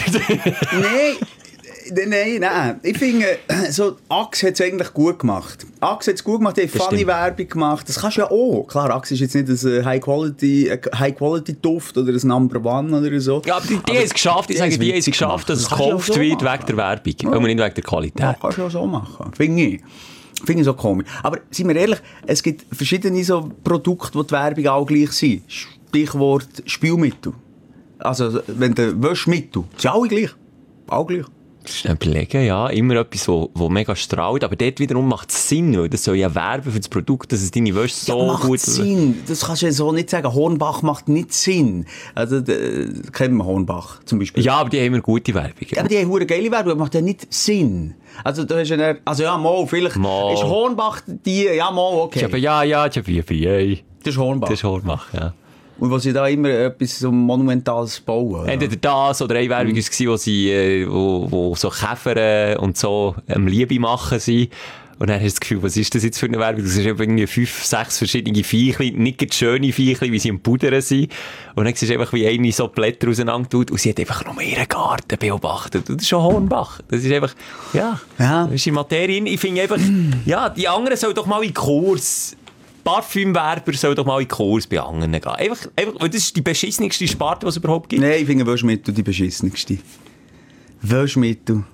Nein. Nein, nein. Ich finde, so, Axe hat es eigentlich gut gemacht. Axe hat es gut gemacht, die hat funny Werbung gemacht. Das kannst du ja auch. Klar, Axe ist jetzt nicht ein High-Quality-Duft High oder ein Number One oder so.
Ja, aber die, die haben es geschafft, ich sage, die haben es geschafft, dass es gekauft wird so wegen der Werbung. Ja. Aber nicht wegen der Qualität.
Ja, kannst du auch so machen. Finde ich. Finde ich so komisch. Aber seien wir ehrlich, es gibt verschiedene so Produkte, wo die Werbung auch gleich sind. Stichwort Spülmittel. Also, wenn der Wäschmittel, ist ja alle gleich. Auch gleich.
Überlegen, ja. Immer etwas, wo, wo mega strahlt. Aber dort wiederum macht es Sinn, weil das soll ja werben für das Produkt, dass es deine Wäsche so
ja, macht
gut...
Sinn. Das kannst du ja so nicht sagen. Hornbach macht nicht Sinn. Also, äh, kennen wir Hornbach zum Beispiel.
Ja, aber die haben immer gute Werbung. Ja.
Aber die haben eine geile Werbung, aber macht ja nicht Sinn. Also, da hast du eine, also ja, mal, vielleicht
mal.
Ist Hornbach die, ja, mal, okay.
Aber ja, ja, ja, ja, ja.
Das ist Hornbach.
Das ist Hornbach, ja.
Und wo sie da immer etwas so Monumentales bauen.
Entweder das oder eine Werbung war, mhm. wo sie äh, wo, wo so Käfer und so ähm, Liebe machen sind. Und dann hast du das Gefühl, was ist das jetzt für eine Werbung? Das ist irgendwie fünf, sechs verschiedene Viechli, nicht schöne Viechli, wie sie im Pudern sind. Und dann siehst du einfach, wie eine so Blätter auseinander tut und sie hat einfach nur ihren Garten beobachtet. Und das ist schon Hornbach. Das ist einfach, ja,
ja.
Das ist in Materie. Ich finde einfach, ja, die anderen sollen doch mal in Kurs. Parfümwerber soll doch mal in Kurs bei anderen gehen. Einfach, einfach, das ist die beschissenste Sparte, die es überhaupt gibt.
Nein, ich finde Wäschmittel die beschissenste. Wäschmittel,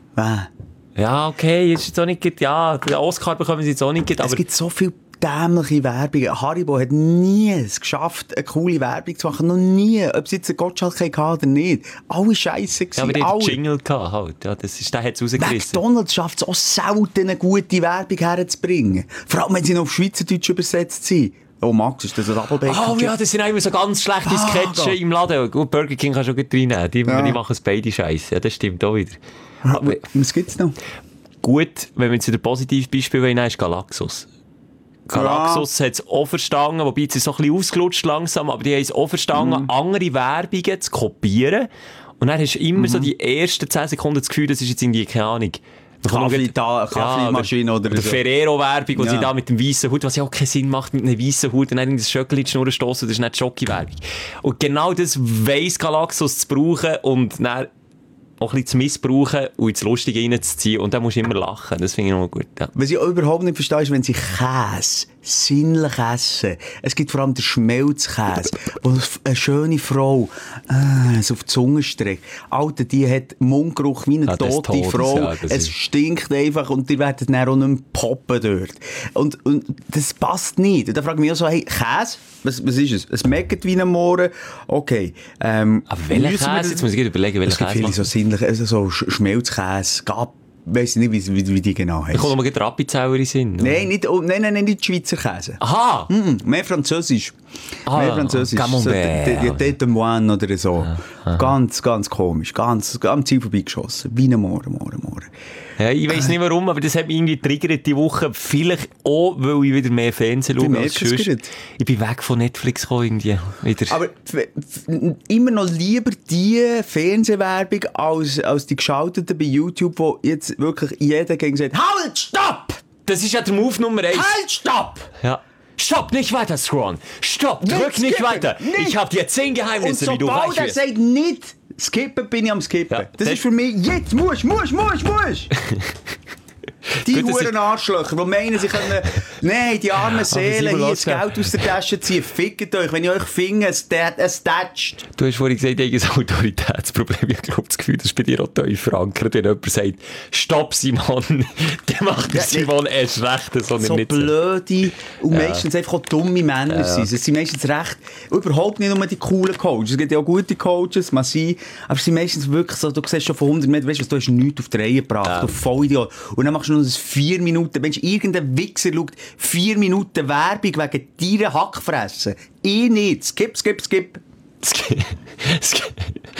äh.
Ja, okay, ist jetzt auch nicht, ja, den Oscar bekommen sie jetzt auch nicht. Aber
es gibt so viel dämliche Werbung. Haribo hat nie es geschafft, eine coole Werbung zu machen. Noch nie. Ob es jetzt einen Gottschalk hatte oder nicht. Alle scheisse gewesen.
Ja, aber die
hat
einen Jingle gehabt, halt. Ja, das ist, der hat es rausgerissen.
McDonald's schafft es auch selten, eine gute Werbung herzubringen. Vor allem, wenn sie noch auf Schweizerdeutsch übersetzt sind. Oh, Max, ist das ein Doppelbäcker?
Oh ja, das sind immer so ganz schlechte ah, Sketche im Laden. Gut, Burger King kannst du gut reinnehmen. Die, ja. die machen es beide Scheiße. Ja, das stimmt auch wieder.
Aber, was gibt's noch?
Gut, wenn wir jetzt ein positives Beispiel nehmen, ist Galaxus. Galaxus ja. hat es auch verstanden, wobei es ist so ein bisschen ausgelutscht langsam, aber die haben es auch verstanden, mm. andere Werbungen zu kopieren. Und dann hast du immer mm. so die ersten zehn Sekunden das Gefühl, das ist jetzt irgendwie, keine Ahnung,
Kaffee, da, Kaffeemaschine
ja,
oder,
oder
so.
Ferrero-Werbung, wo
ja.
sie da mit dem weißen Hut, was ja auch keinen Sinn macht, mit einem weißen Hut und dann in das Schöckchen in die Schnur stossen, das ist nicht die Schoki-Werbung. Und genau das weiss Galaxus zu brauchen und dann auch ein bisschen zu missbrauchen und ins Lustige reinzuziehen. Und dann musst du immer lachen. Das finde ich noch gut. Ja.
Was ich auch überhaupt nicht verstehe, ist, wenn sie Käse sinnlich essen. Es gibt vor allem den Schmelzkäse, wo eine schöne Frau äh, es auf die Zunge streckt. Alter, die hat Mundgeruch wie eine ja, tote Todes, Frau. Ja, es ist... stinkt einfach und die werden dann auch nicht mehr poppen dort. Und, und das passt nicht. Und da frage ich mich auch so, hey, Käse? Was, was ist es? Ein Meckert wie ein Mohren? Okay. Ähm,
Aber welcher Käse? Jetzt muss ich überlegen, welcher Käse.
Es gibt viele so sinnliche, also so Schmelzkäse, Gab. Ich weiss nicht, wie, wie, wie die genau heißt.
Da kommt noch mal Appenzeller in Sinn.
Nein, nicht, oh, nein, nein, nein, nicht Schweizer Käse.
Aha!
Mm, mehr Französisch.
Ah,
mehr Französisch. So, die Tête de Moine oder so. Aha. Ganz, ganz komisch. Ganz, am Ziel vorbeigeschossen. Wie ein Mohren, Mohren, Mohren.
Ja, ich weiss nicht warum, aber das hat mich irgendwie getriggert die Woche. Vielleicht auch, weil ich wieder mehr Fernsehen schaue als sonst. Ich bin weg von Netflix gekommen, irgendwie. Wieder.
Aber immer noch lieber die Fernsehwerbung als, als die geschalteten bei YouTube, wo jetzt wirklich jeder gegen sagt, halt, stopp!
Das ist ja der Move Nummer eins.
Halt, stopp!
Ja. Stopp, nicht weiter scrollen. Stopp, drück nicht, nicht weiter. Nicht. Ich habe dir zehn Geheimnisse, wie du weißt. Und sobald
er sagt nicht skippen, bin ich am Skippen. Ja, das, das ist für mich, jetzt musst, musst, musst, musst. Die
Gut, das
huren
ist-
Arschlöcher, die meinen, sie können, nein, die armen Seelen,
Simon,
hier das
lass
Geld aus der Tasche ziehen, fickt euch, wenn ich euch finde, es tätscht.
Du hast vorhin gesagt, ich habe ein Autoritätsproblem. Ich glaube, das Gefühl, das ist bei dir auch tief verankert, wenn jemand sagt, stopp Simon, der macht ja, Simon erst recht, so,
So
nicht
blöde und
Ja.
meistens einfach auch dumme Männer
Ja.
sind. Es sind meistens recht, überhaupt nicht nur die coolen Coaches. Es gibt ja auch gute Coaches, man sein, aber es sind meistens wirklich so, du siehst schon von hundert Metern, weißt du, was, du hast nichts auf die Reihe gebracht,
Ja.
du Vollidiot. Und dann machst du noch das vier Minuten, wenn irgendein Wichser schaut, vier Minuten Werbung wegen deiner Hackfresse. Ich nicht. Skip, skip, skip.
Skip, skip.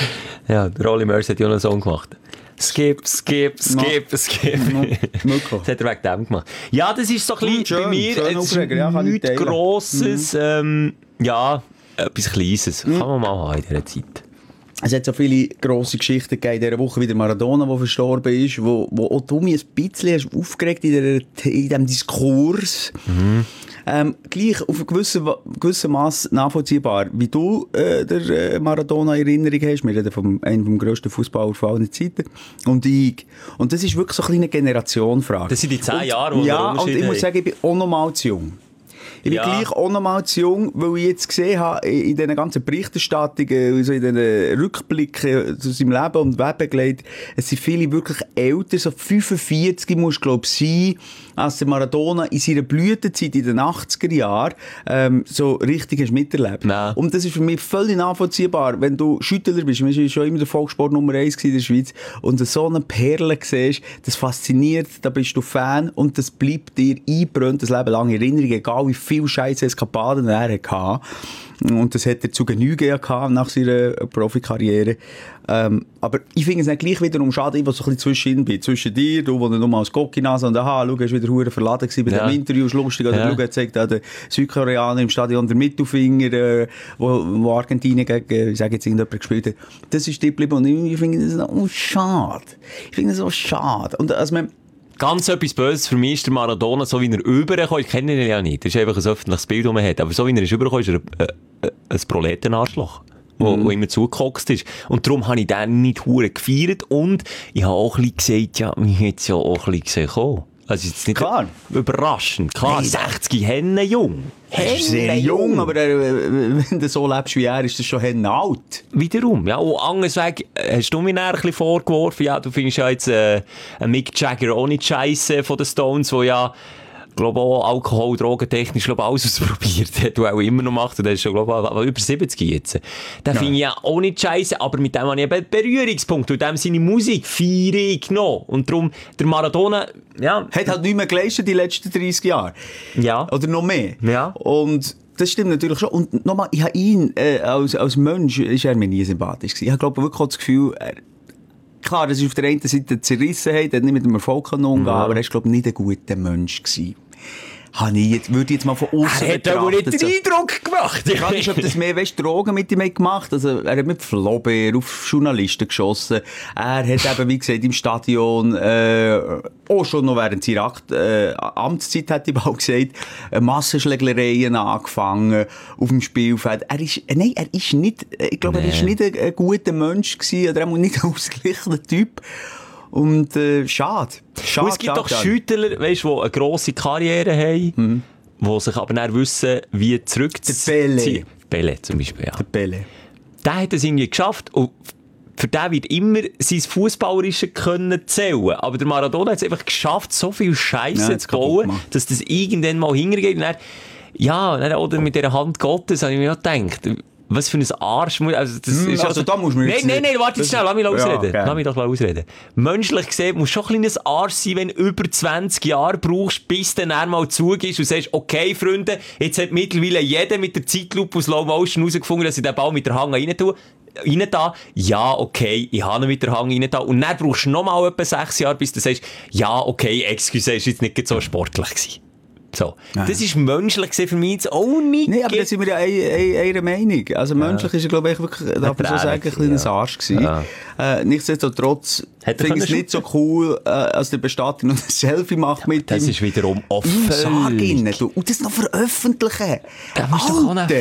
Ja, der Rolly Murs hat ja noch einen Song gemacht. Skip, skip, skip, skip.
Wirklich.
Das hat er wegen dem gemacht. Ja, das ist so ein bisschen
Schön,
bei mir
schön
es ist
Aufreger, ja, kann ich
nichts
teilen.
Grosses, ähm, ja, etwas Kleines.
Mhm.
Kann man mal haben in dieser Zeit.
Es hat so viele grosse Geschichten gegeben in dieser Woche, wie der Maradona, der verstorben ist, wo, wo auch du mich ein bisschen hast aufgeregt in, der, in diesem Diskurs.
Mhm.
Ähm, gleich auf gewissem gewissen Maß nachvollziehbar, wie du äh, der äh, Maradona in Erinnerung hast. Wir reden von einem der grössten Fußballer von allen Zeiten. Und ich. Und das ist wirklich so eine kleine Generationenfrage.
Das sind die zehn
und,
Jahre, wo wir
Ja, und
Unterschied
ich muss
haben.
sagen, ich bin auch noch mal zu jung. Ich bin
Ja.
gleich auch noch mal zu jung, weil ich jetzt gesehen habe, in diesen ganzen Berichterstattungen, also in diesen Rückblicken zu seinem Leben und Webbegleiter, es sind viele wirklich älter, so fünfundvierzig muss glaube ich sein, als der Maradona in seiner Blütezeit in den achtziger Jahren ähm, so richtig hast miterlebt.
Nein.
Und das ist für mich völlig nachvollziehbar, wenn du Schüttler bist, wir waren schon immer der Volkssport Nummer eins in der Schweiz, und so eine Perle siehst, das fasziniert, da bist du Fan und das bleibt dir eingebrannt das Leben lang in Erinnerung, egal wie viel Scheiß Eskapaden er hatte. Und das hat er zu Genüge gehabt nach seiner Profikarriere. Ähm, aber ich finde es nicht gleich wiederum schade, ich, was so ein bisschen zwischen bin. Zwischen dir, du, wo du nur als Gocki-Nase und aha, schau, hast wieder hure verladen gewesen bei
Ja.
dem Interview, ist lustig, oder
Ja.
schau, er zeigt auch den Südkoreaner im Stadion der Mittelfinger, äh, wo, wo Argentinien gegen, ich sage jetzt irgendjemand gespielt hat. Das ist die geblieben und ich, ich finde das auch schade. Ich finde das auch schade. Und also, man,
Ganz etwas Böses für mich ist der Maradona, so wie er rüberkommt. Ich kenne ihn ja nicht. Das ist einfach ein öffentliches Bild, das man hat. Aber so wie er ist rübergekommen, ist er ein, ein, ein Proletenarschloch, wo,
Mhm.
wo immer zugekokst ist. Und darum habe ich den nicht hure gefeiert. Und ich habe auch ein bisschen gesagt, ja, mich hätte es ja auch ein bisschen gesehen. Also jetzt nicht
Klar.
überraschend. Klar,
Hey,
sechzig Hennen jung.
er ist sehr jung, aber er, äh, wenn du so lebst wie er, ist das schon alt.
Wiederum, ja. Und andersweg hast du mir nachher ein bisschen vorgeworfen, ja, du findest ja jetzt äh, einen Mick Jagger ohne Scheisse von den Stones, wo ja, glaube auch Alkohol, drogentechnisch, glaube alles ausprobiert hat, und auch immer noch macht, und der ist schon, glaube ich, über siebzig jetzt. Den finde ich ja auch nicht scheisse, aber mit dem habe ich eben einen Berührungspunkt, und dem seine Musik feiere ich noch. Und darum, der Maradona, ja.
Hat halt nicht mehr geleistet die letzten dreissig Jahre.
Ja.
Oder noch mehr.
Ja.
Und das stimmt natürlich schon. Und nochmal, ich habe ihn, äh, als, als Mensch, ist er mir nie sympathisch gewesen. Ich habe, glaube wirklich auch das Gefühl, er, klar, dass er auf der einen Seite zerrissen hat, er hat nicht mit dem Erfolg umgehen,
Ja.
aber er ist, glaube ich, nicht ein guter Mensch gewesen. Habe ich jetzt, würde ich jetzt mal von außen
Er hat aber nicht den
so.
Eindruck gemacht.
Die Frage ist, ob das mehr, weißt, Drogen mit ihm hat gemacht. Also, er hat mit Flaubert auf Journalisten geschossen. Er hat eben, wie gesagt, im Stadion, äh, auch schon noch während seiner Akt, äh, Amtszeit, hätte ich mal gesagt, äh, Massenschlägereien angefangen auf dem Spielfeld. Er ist, äh, nein, er ist nicht, äh, ich glaube,
Nee.
er ist nicht ein, ein guter Mensch gewesen, oder er muss nicht ein ausgeglichener Typ. Und, äh, schade. Schade,
Und es gibt
schade,
doch
schade.
Schüttler, weißt, die eine grosse Karriere haben,
Mhm.
die sich aber dann wissen, wie zurückzuziehen.
Der Pelé.
Pelé zum Beispiel, ja.
Der Pelle.
Der hat es irgendwie geschafft, und für den wird immer sein Fußballerische können zählen. Aber der Maradona hat es einfach geschafft, so viel
Ja,
Scheiße
hat's
zu
kaputt
bauen,
gemacht.
dass das irgendwann mal hingeht. Und dann, ja, dann, oder mit dieser Hand Gottes, habe ich mir auch gedacht, was für ein Arsch. Also, das
Hm,
ist
also da muss man
Nein,
jetzt
nein,
nicht-
nein, warte
das-
schnell, lass mich
Ja,
ausreden.
gerne.
Lass mich doch mal ausreden. Menschlich gesehen muss schon ein kleines Arsch sein, wenn du über zwanzig Jahre brauchst, bis du dann einmal zugehst und sagst, okay, Freunde, jetzt hat mittlerweile jeder mit der Zeitlupe aus Slow Motion herausgefunden, dass ich den Ball mit der Hange rein tue. Rein da, ja, okay, ich habe ihn mit der Hange rein da. Und dann brauchst du noch mal etwa sechs Jahre, bis du sagst, ja, okay, excuse, ist jetzt nicht so sportlich gewesen. So. Das ist menschlich gesehen für mich jetzt auch nicht.
Nein, aber da sind wir ja ein- ein- einer Meinung. Also menschlich ist er, glaube ich, wirklich, darf man so
Träne
sagen, ein
gewesen,
kleines
ja.
Arsch gewesen.
Ja.
Äh, nichtsdestotrotz
Hätte er
finde ich es
können
nicht so cool, äh, als der Bestatter noch ein Selfie macht mit
Das
ihm.
ist wiederum
Im Sarg
offen.
innen, du. Und das noch veröffentlichen.
Da musst du doch auch
Alter!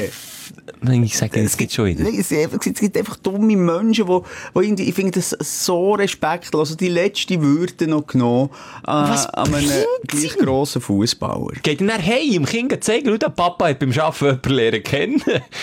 Ich sage, es gibt schon wieder.
Nein, es, es gibt einfach dumme Menschen, die, die irgendwie, ich finde das so respektlos. Also die letzte Würde noch genommen äh, an einem gleich grossen Fußballer.
Geht dann hey, im Kind zeigen, schau, der Papa hat beim Arbeiten jemanden lernen kennen.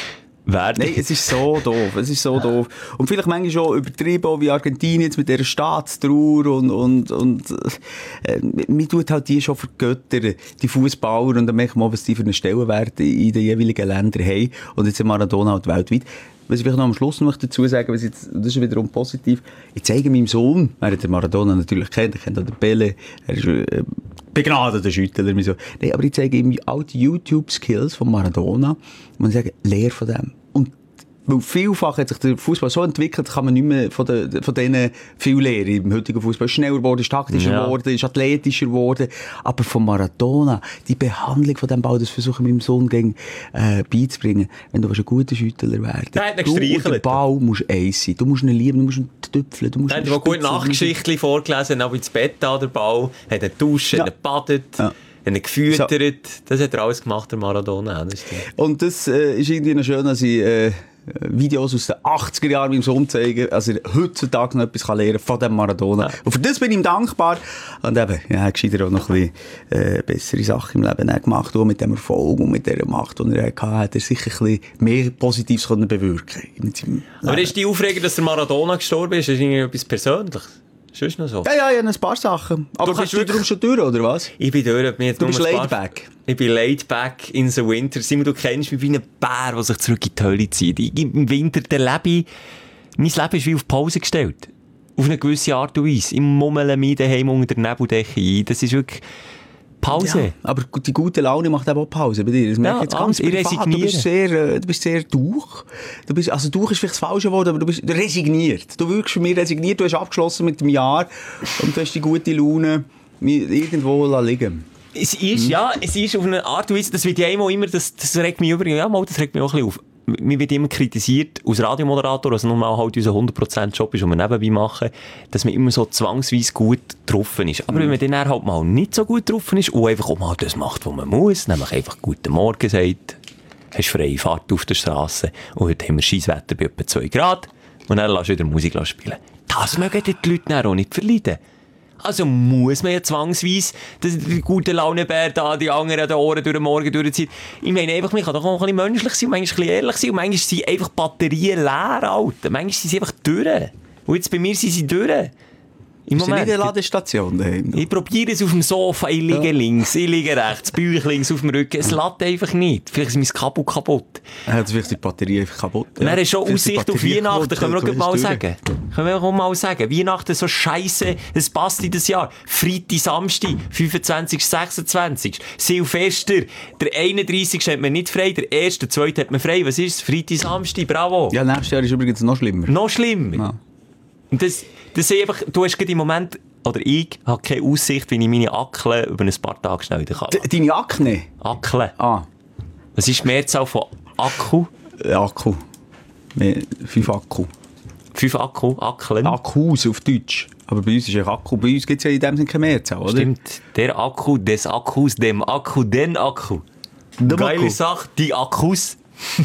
Wer
Nein, es ist so doof, es ist so doof. Und vielleicht manchmal schon übertrieben, auch wie Argentinien jetzt mit dieser Staatstrauer und, und, und, äh, mir tut halt die schon vergöttern, die Fußballer, und dann merkt man, was die für einen Stellenwert in den jeweiligen Ländern haben. Und jetzt Maradona halt weltweit. Was ich vielleicht noch am Schluss noch dazu sagen, was jetzt, das ist wiederum positiv, ich zeige meinem Sohn, er hat den Maradona natürlich kennt, er kennt auch den Pele, er ist äh, begnadeter Schüttler, so. Nein, aber ich zeige ihm auch die YouTube-Skills von Maradona und ich sage, lehr von dem. Und weil vielfach hat sich der Fußball so entwickelt, kann man nicht mehr von, de, von denen viel lernen. Im heutigen Fußball ist schneller geworden, ist taktischer
ja.
geworden, ist athletischer geworden. Aber von Maradona, die Behandlung von diesem Ball, das versuche ich meinem Sohn gegen, äh, beizubringen. Wenn du ein guter Schüttler werden willst, du und der Ball musst eins sein. Du musst ihn lieben, du musst ihn tüpfeln. Du musst
er hat eine gute Nachgeschichte vorgelesen, aber ins Bett an der Ball, hat er duschen, ja. gebadet. Ja. Wenn er gefüttert, so. Das hat er alles gemacht, der Maradona. Das
und das äh, ist irgendwie noch schön, dass ich äh, Videos aus den achtziger Jahren meinem Sohn zeigen, also er heutzutage noch etwas lernen kann von dem Maradona. Ja. Und für das bin ich ihm dankbar. Und eben, ja, er hat gescheiter auch noch ein bisschen äh, bessere Sachen im Leben gemacht, auch mit dem Erfolg und mit dieser Macht, die er hatte, hat er sicher ein bisschen mehr Positives können bewirken.
Aber ist die Aufregung, dass der Maradona gestorben ist, ist irgendwie etwas Persönliches? Ist noch so?
Ja, ja, ja, ein paar Sachen. Aber du kannst du darum schon durch, oder was?
Ich bin durch. Mir
du bist laid back.
Ich bin laid back in the winter. Simon, du kennst mich wie ein Bär, der sich zurück in die Hölle zieht. Ich, Im Winter, der lebe ich, mein Leben ist wie auf Pause gestellt. Auf eine gewisse Art und Weise. Ich mummele mich daheim unter der Nebeldecke ein. Das ist wirklich Pause.
Ja, aber die gute Laune macht eben auch Pause bei dir. Das merke ich jetzt ganz privat. Du bist sehr, du bist sehr durch. Du bist, also durch ist vielleicht das falsche Wort, aber du bist resigniert. Du wirkst für mich resigniert. Du hast abgeschlossen mit dem Jahr und du hast die gute Laune irgendwo liegen.
Es ist, mhm. ja, es ist auf eine Art und Weise, das wird ja immer, immer das, das regt mich über, ja, mal, das regt mich auch ein bisschen auf. Mir wird immer kritisiert, als Radiomoderator, also normal halt unser hundert Prozent Job ist, den wir nebenbei machen, dass man immer so zwangsweise gut getroffen ist. Aber mhm. wenn man dann halt mal nicht so gut getroffen ist und einfach auch mal das macht, was man muss, nämlich einfach «Guten Morgen» sagt, hast freie Fahrt auf der Straße und heute haben wir Scheisswetter bei etwa zwei Grad und dann lässt du wieder Musik spielen. Das mögen die Leute dann auch nicht verleiden. Also muss man ja zwangsweise den guten Launebär da, die anderen an den Ohren durch den Morgen durchziehen. Ich meine einfach, man kann doch auch ein bisschen menschlich sein, manchmal ein bisschen ehrlich sein und manchmal sind einfach Batterien leer, Alter. Manchmal sind sie einfach durch. Und jetzt bei mir sind sie durch. Im
Moment. Nicht in der Ladestation daheim?
Ich probiere es auf dem Sofa, ich liege ja. links, ich liege rechts, Bauch links auf dem Rücken. Es lädt einfach nicht. Vielleicht ist mein Kabel kaputt.
Ja, das ist die Batterie einfach kaputt.
Ja. Dann hast du schon Aussicht auf Weihnachten, können wir auch mal sagen. Können wir auch mal sagen. Weihnachten so scheisse, es passt in das Jahr. Freitag, Samstag, fünfundzwanzigsten, sechsundzwanzigsten Silvester, der einunddreißigsten hat man nicht frei, der erste, der zweite hat man frei. Was ist es? Freitag, Samstag, bravo.
Ja, nächstes Jahr ist übrigens noch schlimmer.
Noch schlimmer?
Ja.
Und das, das ist einfach, du hast gerade im Moment, oder ich, habe keine Aussicht, wie ich meine Akle über ein paar Tage schnell wieder kann.
D- Deine Akne?
Akle.
Ah.
Was ist die Mehrzahl von Akku?
Akku. Mehr, fünf Akku.
Fünf Akku, Aklen.
Akkus auf Deutsch. Aber bei uns ist ja Akku. Bei uns gibt es ja in dem Sinne keine Mehrzahl, oder?
Stimmt. Der Akku des Akkus, dem Akku, den Akku.
Der
Geile
Akku.
Sache, die Akkus.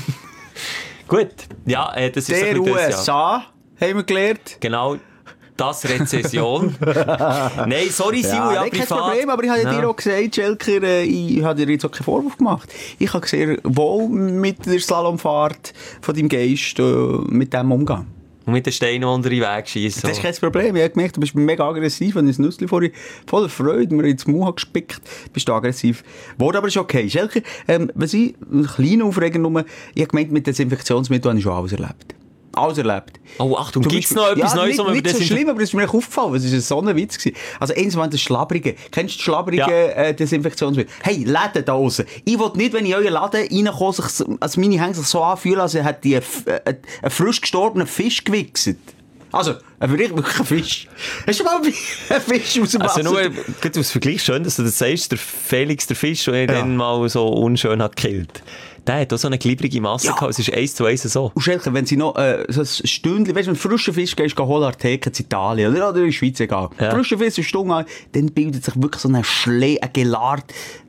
Gut. Ja, äh, das ist
der
ein
U S A, ja. Haben wir gelernt.
Genau. Das Rezession. Nein, sorry, Simon, ja, ja
kein Problem, aber ich habe ja dir auch gesagt, Schelker, äh, ich habe dir jetzt auch keinen Vorwurf gemacht. Ich habe sehr wohl mit der Slalomfahrt von deinem Geist äh, mit dem umgehen.
Und mit den Steinen unter den Weg schießen.
Das ist kein Problem. Ich habe gemerkt, du bist mega aggressiv. Wenn ich das Nüssli vorhin voller Freude mir ins Mund gespickt, bist du aggressiv geworden. Aber ist okay. Schelker, ähm, was ich, ein kleiner Aufreger nur, ich habe gemeint, mit Desinfektionsmitteln habe ich schon alles erlebt. Alles erlebt.
Oh, Achtung, gibt es noch etwas
ja,
Neues?
Nicht, nicht so schlimm, aber es ist mir aufgefallen. Es war so ein Witz gewesen. Also eins war das Schlabrige. Kennst du das Schlabrige ja. äh, Desinfektionsmittel? Hey, Läden da draussen. Ich will nicht, wenn ich in euren Laden reinkomme, sich, also meine Hände sich so anfühlen, als hätte die einen äh, frisch gestorbenen Fisch gewichst. Also, ein wirklich ein Fisch. Hast du mal einen Fisch aus dem Wasser?
Also nur, gerade aus Vergleich schön, dass du das sagst, der Felix, der Fisch, den er ja. dann mal so unschön hat gekillt. Der hat auch so eine glibberige Masse ja. gehabt. Es ist eins zu eins so.
Und Schelker, wenn sie noch äh, so ein Stündchen, weißt du, wenn du frischen Fisch gehst, holen Artheken in Italien oder in der Schweiz, egal. Ja. Frischer Fisch, eine Stunde, dann bildet sich wirklich so eine Schlee, ein Gelard,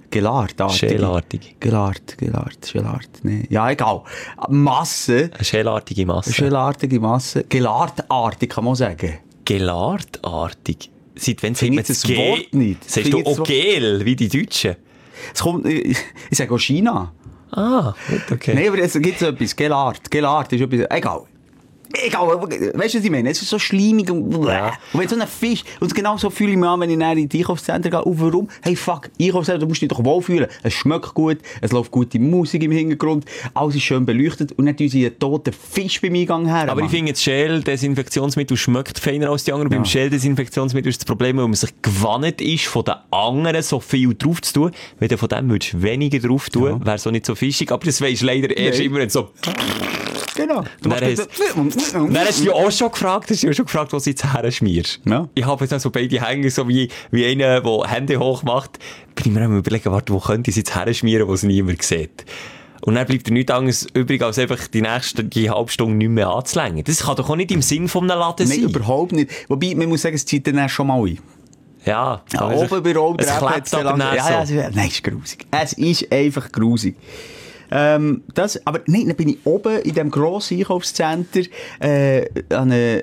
Gelartartig.
Schelartig.
Gelart, Gelart, Gelart. Nee. Ja, egal. Masse.
Eine schelartige Masse.
Schelartige Masse. Gelartartig, kann man sagen.
Gelartartig? Seit wann sagt
Finde
man
ich das
Ge-
Wort nicht.
Sagst
Finde
du
ich das
auch Gel, wie die Deutschen?
Es kommt, ich, ich sage auch China.
Ah, gut, okay.
Nein, aber es gibt so etwas. Gelart. Gelart ist etwas. Egal. Egal, weißt du, was ich meine? Es ist so schleimig und,
Ja.
und wenn so ein Fisch, und genau so fühle ich mich an, wenn ich näher in die Einkaufszentren gehe. Und warum? Hey, fuck, Einkaufszentren, du musst dich doch wohlfühlen. Es schmeckt gut, es läuft gute Musik im Hintergrund, alles ist schön beleuchtet und nicht unsere toten Fisch beim Eingang her.
Aber
Mann.
ich finde, das Shell-Desinfektionsmittel schmeckt feiner als die anderen. Ja. Beim Shell-Desinfektionsmittel ist das Problem, weil man sich gewannet ist, von den anderen so viel drauf zu tun. Wenn du von dem würdest weniger drauf tun, ja. wäre es so nicht so fischig. Aber das weisst du leider erst
Nein.
immer nicht so...
Genau. Du
Dann hast, dann hast du ja auch schon gefragt, hast du ja schon gefragt, wo du jetzt her schmierst.
Ja.
Ich habe jetzt so beide Hänge, so wie, wie einer, der Hände hoch macht, bin ich mir am überlegen, warte, wo könnte ich es jetzt her schmieren, wo es niemand sieht. Und dann bleibt dir nichts anderes übrig, als einfach die nächste die halbe Stunde nicht mehr anzulängen. Das kann doch auch nicht im Sinn von einem Laden sein.
Nein, überhaupt nicht. Wobei, man muss sagen, es zieht dann erst schon mal ein.
Ja,
Ja,
also,
oben bei Roll
es klebt aber
ja,
nicht so.
ja, es ist, nein, es ist grusig. Es ist einfach grusig. Ähm, das, aber nein, dann bin ich oben in diesem grossen Einkaufscenter äh, an eine,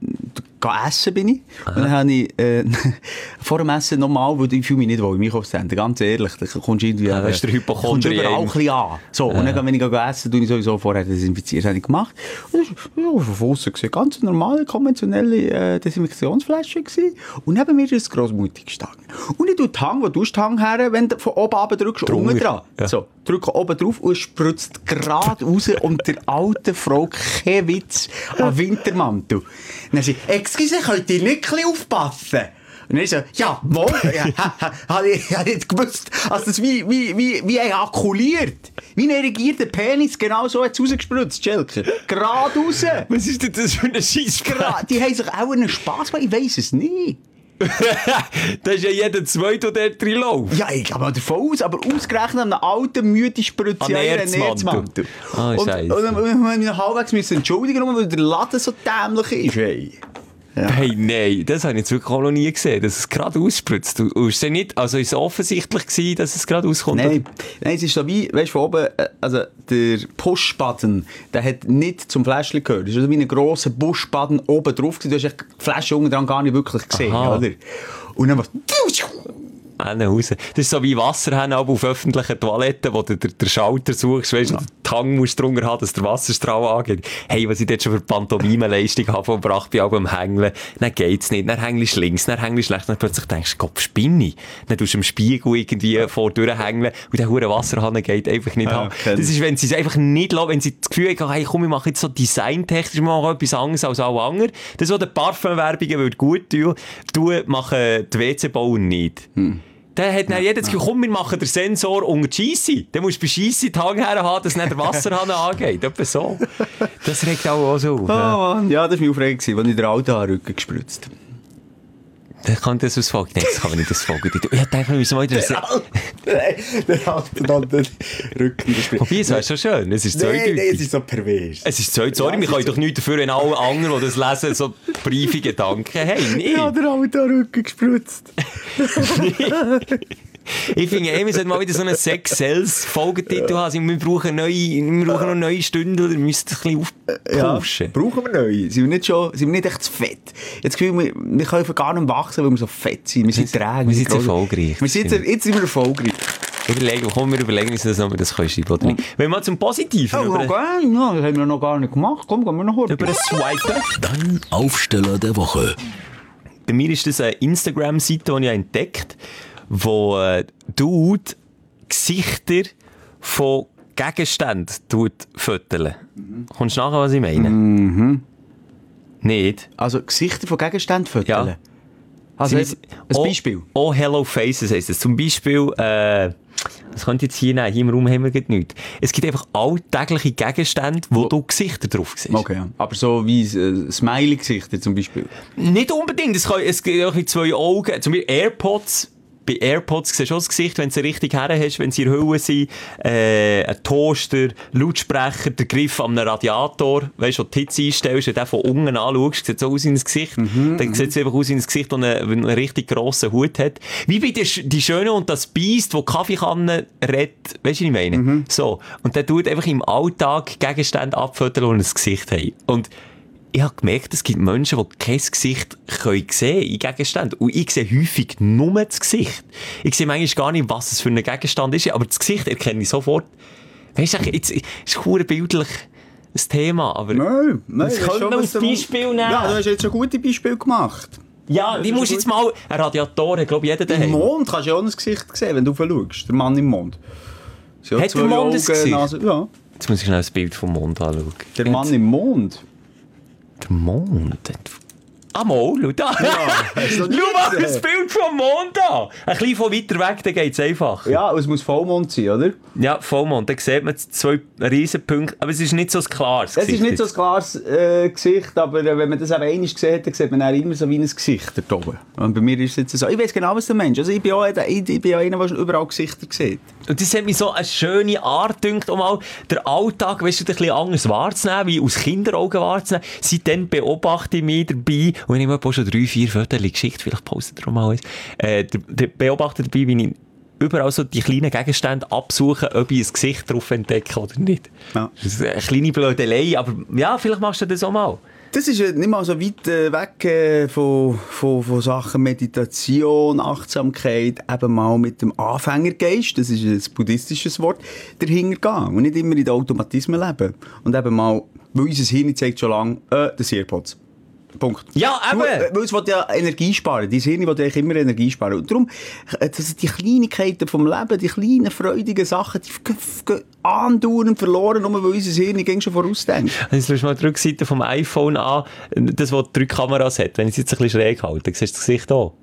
essen bin ich. Aha. Und dann habe ich äh, vor dem Essen nochmal, weil ich fühle mich nicht wohl im Einkaufscenter, ganz ehrlich. Da kommst du irgendwie...
Ja, das ist der Hypochondrie.
Überall ein bisschen an. So, ja. Und dann, wenn ich essen tue ich sowieso vorher desinfiziert. Das habe ich gemacht. Und das war ja, von aussen gesehen ganz normale, konventionelle äh, Desinfektionsflasche gewesen. Und neben mir ist das grossmutig gestanden. Und ich tue den Hang, wo du den Hang her, wenn du von oben runter drückst, unten dran. Ja. So, drücke oben drauf und es spritzt gerade raus und der alten Frau kein Witz an Wintermantel. Und dann sagt sie, excuse, könnt ihr nicht ein bisschen aufpassen? Und dann ich so, ja, wohl, ja, habe ich, hab ich nicht gewusst, also das wie, wie, wie, wie ejakuliert. Wie ein erigierter Penis, genau so hat es rausgespritzt, Schelker. Gerade raus.
Was ist denn das für ein Scheissbrett?
Die haben sich auch einen Spass gemacht, ich weiss es nicht.
Das ist ja jeder Zweite, der dort drin läuft.
Ja, ich gehe mal davon aus, aber ausgerechnet an einem alten, müden Spritze
An Erzmantel.
Ah, und, und dann müssen wir halbwegs müssen entschuldigen, weil der Laden so dämlich ist. Hey. Ja.
Hey, nein, das habe ich jetzt wirklich auch noch nie gesehen, dass es gerade ausspritzt. Du, du, ist es nicht, also ist es offensichtlich gewesen, dass es gerade auskommt?
Nein, nein, es ist so wie, weißt du, von oben, also der Push-Button, der hat nicht zum Fläschchen gehört. Es ist so wie ein grosser Push-Button oben drauf gewesen. Du hast die Flasche unten dran gar nicht wirklich gesehen,
Aha.
oder? Und dann was...
Raus. Das ist so wie Wasserhähne auf öffentlichen Toiletten, wo du den Schalter suchst, weißt du, ja. den Hang musst drunter haben, dass der Wasserstrahl angeht. Hey, was ich dort schon für Pantomime-Leistung habe verbracht bei allem Hängeln, dann geht's nicht, dann hängelst du links, dann hängelst du rechts, dann plötzlich denkst du, Gott, spinne ich. Dann tust du im Spiegel irgendwie ja. vor durchhängeln und der hure Wasserhahn geht einfach nicht ja, an. Das ist, wenn sie es einfach nicht lassen, wenn sie das Gefühl haben, hey, komm, ich mache jetzt so designtechnisch mal etwas anderes als alle anderen. Das, was die Parfumwerbungen würde gut tun, tun machen die W C-Bauer nicht. Hm. Dann hat dann jeder das Gefühl, komm, wir machen den Sensor unter die Scheisse. Dann musst du bei Scheisse die Hang her haben, dass nicht der Wasserhahn angeht. Etwa so. Das regt auch, auch so auf.
Oh, Mann. Ja, das war mir aufregend, als ich den alten Rücken gespritzt habe.
Dann kann das aus Folge. Nein, das kann man nicht aus Folge. Ich denke, wir müssen mal wieder...
Der alte Rücken gespritzt.
Wobei, es wäre schon schön. Es ist
nein, nein, es ist so pervers.
Es ist so, sorry, ja, wir können so doch nichts dafür, wenn alle anderen, die das lesen, so briefe Gedanken haben. Nee.
Ja, der alte Rücken gespritzt.
Ich finde, ey, wir sollten mal wieder so einen Sex-Sales-Folgetitel haben. Wir brauchen, neue, wir brauchen noch neue Stunden, wir müssen ein bisschen aufpushen.
Ja, brauchen wir neue? Sind wir nicht, schon, sind wir nicht echt zu fett? Jetzt Gefühl, wir, wir können gar nicht wachsen, weil wir so fett sind. Wir sind träge.
Wir sind jetzt erfolgreich.
Wir sind, jetzt sind wir erfolgreich.
Überlegen, komm, wir überlegen uns das, ob wir das können schreiben oder nicht. Wenn wir mal zum Positiven...
Oh, über okay. Ja, das haben wir noch gar nicht gemacht. Komm, gehen wir noch
über das Swipen.
Dein Aufsteller der Woche.
Bei mir ist das eine Instagram-Seite, die ich entdeckt habe, wo äh, Dude Gesichter von Gegenständen föteln. Mhm. Kommst du nachher, was ich meine?
Mhm.
Nicht?
Also Gesichter von Gegenständen föteln?
Ja.
Also ein
oh,
Beispiel?
Oh, Hello Faces heisst das. Zum Beispiel, äh, was könnt ihr jetzt hier nehmen? Hier im Raum haben wir nichts. Es gibt einfach alltägliche Gegenstände, wo, wo du Gesichter drauf siehst.
Okay, ja. Aber so wie äh, Smiley-Gesichter zum Beispiel?
Nicht unbedingt. Es, kann, es gibt auch zwei Augen. Zum Beispiel AirPods. bei AirPods siehst du auch das Gesicht, wenn du sie richtig her hast, wenn sie in der Hülle sind, äh, ein Toaster, Lautsprecher, der Griff an einem Radiator, weißt du, wo du die Hitze einstellst, wenn du den von unten anschaust, sieht so aus in das Gesicht, mhm, dann sieht es einfach aus in das Gesicht, das einen, einen richtig grossen Hut hat. Wie bei der, die Schöne und das Biest, wo Kaffeekanne redet, weißt du, was ich meine? Mhm. So. Und der tut einfach im Alltag Gegenstände abfüttern, die ein Gesicht haben. Und ich habe gemerkt, es gibt Menschen, die kein Gesicht können sehen in Gegenständen. Und ich sehe häufig nur das Gesicht. Ich sehe manchmal gar nicht, was es für ein Gegenstand ist, aber das Gesicht erkenne ich sofort. Weißt du, jetzt ist es bildlich ein Thema, aber...
Nein, nein.
Das können wir als Beispiel nehmen.
Ja, du hast jetzt schon gute Beispiele gemacht.
Ja, die musst jetzt mal... Ein Radiator hat, glaube ich, jeder daheim.
Im Mond kannst du ja auch ein Gesicht sehen, wenn du schaust. Der Mann im Mond.
Ja, hat der Mond ein Gesicht?
Nase, ja.
Jetzt muss ich schnell das Bild vom Mond anschauen.
Der Mann im Mond?
Der Mond? Ah, mal, schau da. Ja, schau mal das Bild vom Mond an. Ein bisschen von weiter weg, dann geht es einfach.
Ja, es muss Vollmond sein, oder?
Ja, Vollmond. Dann sieht man zwei Riesenpunkte. Aber es ist nicht so ein klares Gesicht.
Es ist nicht so ein klares äh, Gesicht, aber äh, wenn man das eben einmal gesehen hat, dann sieht man dann immer so wie ein Gesicht da oben. Und bei mir ist es jetzt so. Ich weiss genau, was der Mensch. Also ich bin auch, ich, ich bin auch einer, der überall Gesichter sieht.
Und das hat mich so eine schöne Art gedünkt, um mal den Alltag, weißt du, ein bisschen anders wahrzunehmen, wie aus Kinderaugen wahrzunehmen. Seitdem beobachte ich mich dabei, und ich habe schon drei, vier Fotos Geschichte, vielleicht postet ihr auch mal eins, äh, der, der beobachte dabei, wie ich überall so die kleinen Gegenstände absuche, ob ich ein Gesicht drauf entdecke oder nicht. Ja. Das ist eine kleine Blödelei, aber ja, vielleicht machst du das auch mal.
Das ist nicht mal so weit äh, weg äh, von, von, von Sachen Meditation, Achtsamkeit, eben mal mit dem Anfängergeist, das ist ein buddhistisches Wort, dahinter gehen und nicht immer in den Automatismen leben. Und eben mal, weil unser Hirn zeigt schon lange, äh, das AirPods. Punkt.
Ja, eben!
Weil es will ja Energie sparen. Dein Hirn will eigentlich immer Energie sparen. Und darum, das die Kleinigkeiten vom Leben, die kleinen, freudigen Sachen, die gehen andauernd verloren, nur weil unser Hirn schon vorausdenkt.
Jetzt schaust du mal die Rückseite vom iPhone an, das, was drei Kameras hat. Wenn ich es jetzt ein bisschen schräg halte, dann siehst du das Gesicht auch.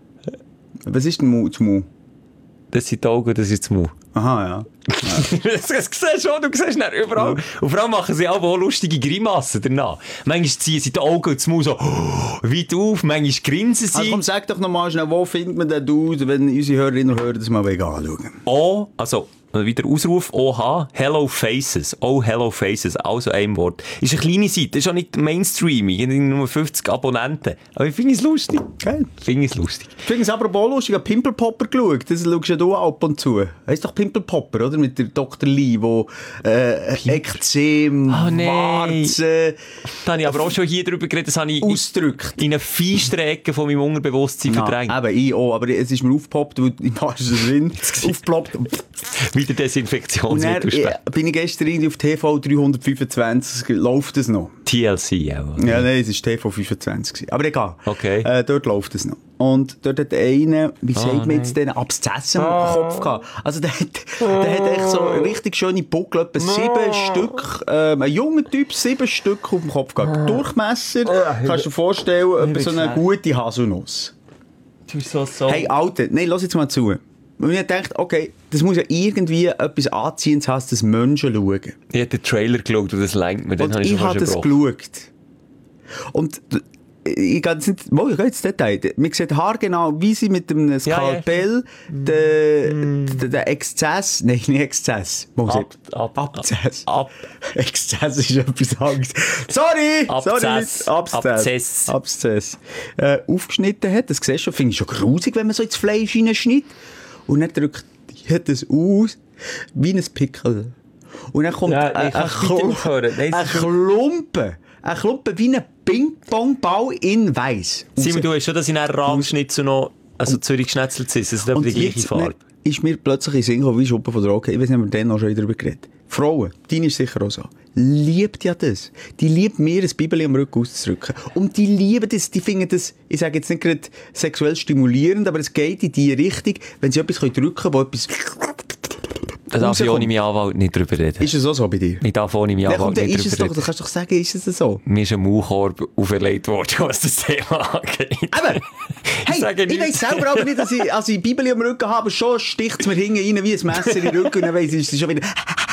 Was ist denn Mu? Das Mu?
Das sind die Augen, das ist das Mu.
Aha, ja.
Ja. Das siehst du schon, du siehst nicht überall. Ja. Und vor allem machen sie auch lustige Grimassen danach. Manchmal ziehen sie die Augen und das Maul so weit auf, manchmal grinsen sie.
Also komm, sag doch nochmal schnell, wo findet man den Dude, wenn unsere Hörerinnen und Hörer das mal anschauen?
Oh, also... wieder Ausruf, O H, Hello Faces. Oh, Hello Faces, also ein Wort. Ist eine kleine Seite, ist auch nicht Mainstreaming, ich habe nur fünfzig Abonnenten. Aber ich finde es lustig. Geil. Finde es lustig.
Ich finde es aber auch lustig, ich habe Pimple Popper geschaut, das schaust ja du ab und zu. Heißt doch Pimple Popper, oder? Mit der Doktor Lee, wo äh, Ekzem,
oh, nee.
Warzen...
Da habe ich aber auch schon hier drüber geredet, das habe ich
ausgedrückt.
In eine feinste Ecke von meinem Unterbewusstsein
ja,
verdrängt.
Eben, ich auch, aber es ist mir aufgepoppt, weil ich im Sinn aufgeploppt.
Wieder Desinfektionsmittel.
Und dann bin ich gestern irgendwie auf T V dreihundertfünfundzwanzig, läuft es noch?
T L C auch.
Ja, nein, es war T V fünfundzwanzig. Aber egal.
Okay.
Äh, dort läuft es noch. Und dort hat einer, wie sagt oh, man jetzt, den Abszessen im oh. Kopf gehabt. Also der hat, der hat echt so richtig schöne Buckel, etwa sieben oh. Stück, ähm, ein junger Typ, sieben Stück auf dem Kopf gehabt. Oh. Durchmesser, oh. kannst du dir vorstellen, etwa so eine gute Haselnuss.
Du bist so so.
Hey, Alter, nein, lass jetzt mal zu. Und ich dachte, okay, das muss ja irgendwie etwas Anziehendes haben, dass Menschen schauen.
Ich habe den Trailer geschaut und das lenkt mir, dann habe ich
schon
fast
das geschaut. Und ich gehe jetzt nicht, oh, ich gehe jetzt Detail. Man sieht haargenau, wie sie mit einem Skalpell ja, ja. den, mm. den, den Exzess, nein, nicht Exzess. Ab, ab, Abzess. Ab. Exzess ist etwas anderes. Sorry!
Abzess.
Sorry, Abzess. Abzess. Äh, aufgeschnitten hat, das siehst du schon, finde ich schon grusig, wenn man so ins Fleisch hineinschneidet. Und dann drückt es aus wie ein Pickel. Und dann kommt
ja,
ein, ein, Klump, ein Klumpen. Ein Klumpen wie ein Ping-Pong-Ball in weiss.
Simon, du hast schon, dass in einem Rahmschnitzel noch, also Zürich geschnetzelt ist, das ist aber die gleiche Farbe.
Ist mir plötzlich in Sinn gekommen, wie Schuppen von der Augen. Ich weiß nicht, ob wir dann auch schon darüber geredet. Frauen, deine ist sicher auch so, liebt ja das. Die liebt mir, ein Bibeli am Rücken auszudrücken. Und die lieben das, die finden das, ich sage jetzt nicht gerade sexuell stimulierend, aber es geht in die Richtung, wenn sie etwas drücken können, wo etwas...
Da darf ich ohne meinen Anwalt nicht drüber reden.
Ist es auch so bei dir?
Ich darf ohne meinen Anwalt nicht drüber reden.
Du kannst doch sagen, ist es so?
Mir ist ein Maulkorb auferlegt worden, was das Thema angeht.
Aber, hey, ich, ich weiss selber aber nicht, dass ich, als ich Bibeli am Rücken habe, schon sticht es mir hinten rein wie ein Messer in den Rücken und dann weiss ich, ist es schon wieder...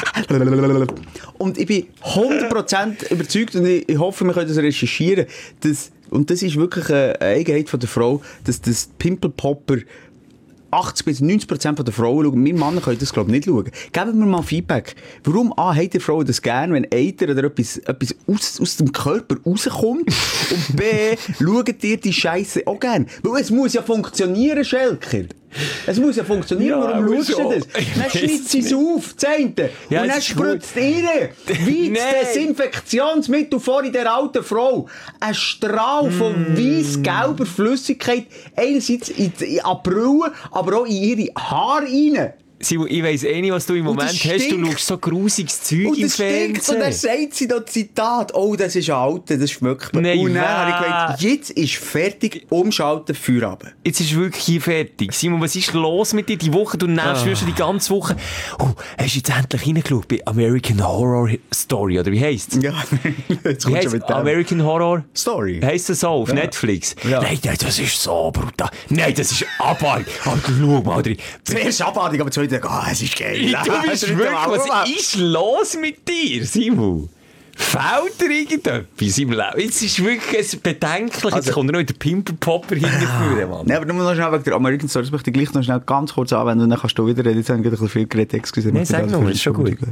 Und ich bin hundert Prozent überzeugt und ich hoffe, wir können das recherchieren, dass, und das ist wirklich eine Eigenheit von der Frau, dass das Pimple Popper achtzig bis neunzig Prozent der Frauen schauen. Wir Männer können das, glaube ich, nicht schauen. Geben wir mal Feedback. Warum A, habt ihr Frauen das gerne, wenn Eiter oder etwas, etwas aus, aus dem Körper rauskommt? Und B, schaut ihr die Scheiße auch gerne? Weil es muss ja funktionieren, Schelker. Es muss ja funktionieren,
Ja,
warum
muss
schaust du
auch.
das? Dann schnitzt sie es auf, das eine.
Ja,
und
das
dann
ist
spritzt ihr, wie das
Nein.
Desinfektionsmittel vor in der alten Frau, ein Strahl von
Mm.
weiss-gelber Flüssigkeit, einerseits in die Brille, aber auch in ihre Haare rein.
Simon, ich weiss eh nicht, was du im
Und
Moment
das
hast. Du
stinkt.
schaust so grusiges Zeug
Und
im
das stinkt, und dann
Fernsehen.
sagt sie noch Zitat, oh, das ist ein Alter, das schmeckt mir.
Nein,
und dann
was?
habe ich gedacht, jetzt ist fertig, umschalten, Feuer runter.
Jetzt ist wirklich hier fertig. Simon, was ist los mit dir die Woche? Du nervst ah. schon die ganze Woche. Oh, hast du jetzt endlich reingeschaut bei American Horror Story, oder wie heisst's?
Ja, jetzt
Wie
kommt
heisst
schon mit dem.
American Horror
Story.
Heisst das so auf
Ja.
Netflix?
Ja.
Nein, nein, das ist so brutal. Nein, das ist abartig. Aber schau mal drin.
Zuerst abartig, aber zweitens, ah, es ist geil.
Du bist wirklich, was ist los mit dir, Simon? Fehlt dir irgendetwas im Leben? Jetzt ist wirklich ein bedenklich. Jetzt
Also-
kommt noch der Pimpelpopper hinterführen, Mann.
Nein, aber nur noch schnell wegen der American Story, das möchte ich gleich noch schnell ganz kurz anwenden und dann kannst du wieder reden. Jetzt habe ich ein bisschen viel geredet, excuse.
Nein, sag nur, ist schon gut.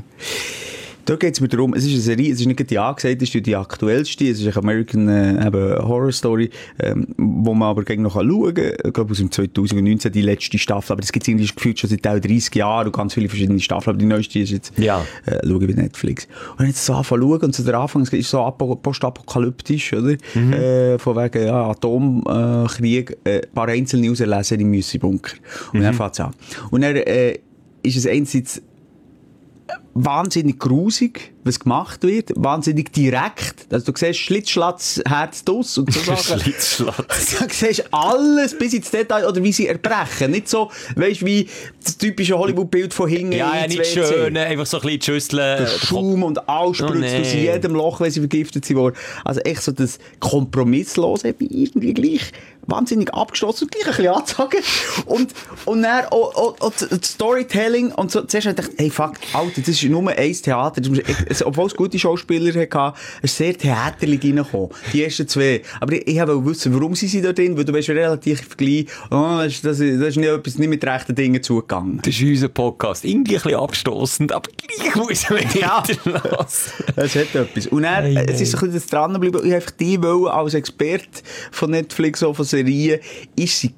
Da geht es mir darum, es ist eine Serie, es ist nicht die angesagt, es ist die aktuellste, es ist eine American äh, eben Horror Story, ähm, wo man aber gegen noch schauen kann. Ich glaube, aus dem zwanzig neunzehn die letzte Staffel, aber das gibt es irgendwie gefühlt schon seit dreißig Jahren und ganz viele verschiedene Staffeln, aber die neueste ist jetzt,
Ja.
äh, schaue ich bei Netflix. Und jetzt so anfangen zu schauen und zu der Anfang, es ist so apo- postapokalyptisch, oder?
Mhm.
Äh, von wegen ja, Atomkrieg, äh, ein paar einzelne rauslesen in müssen Bunker. Und
Mhm.
dann fängt es an. Und dann äh, ist es einerseits wahnsinnig grusig, was gemacht wird, wahnsinnig direkt. Also du siehst Schlitzschlatz, Herz, Duss und so Sachen.
Schlitzschlatz.
Du siehst alles bis ins Detail, oder wie sie erbrechen. Nicht so, weißt du, wie das typische Hollywood-Bild von hinten.
Ja, ja,
ins
nicht
W C.
schön, einfach so ein bisschen die Schüssel.
Der Schaum und alles
Oh,
spritzt aus
nee.
jedem Loch, wenn sie vergiftet sind worden. Also echt so das Kompromisslose, eben irgendwie gleich wahnsinnig abgeschlossen und gleich ein bisschen anzusagen. Und, und dann auch, auch, auch das Storytelling und so. Zuerst habe ich gedacht, hey, fuck, Alter, das ist nur ein Theater. Das muss, es, obwohl es gute Schauspieler hatte, ist sehr theaterlich reingekommen. Die ersten zwei. Aber ich, ich wollte wissen, warum sind sie da drin? Weil du bist relativ gleich, oh, das, ist- das, ist- das ist nicht etwas nicht mit rechten Dingen zugegangen.
Das ist unser Podcast. Irgendwie ein bisschen abstossend, aber gleich muss man
Ja.
hinterlassen.
Es hat etwas. Und dann,
Ei,
äh, es ist
ei.
ein bisschen das dranbleiben. Ich einfach die wollen, als Experte von Netflix, auch von Serien, ist sie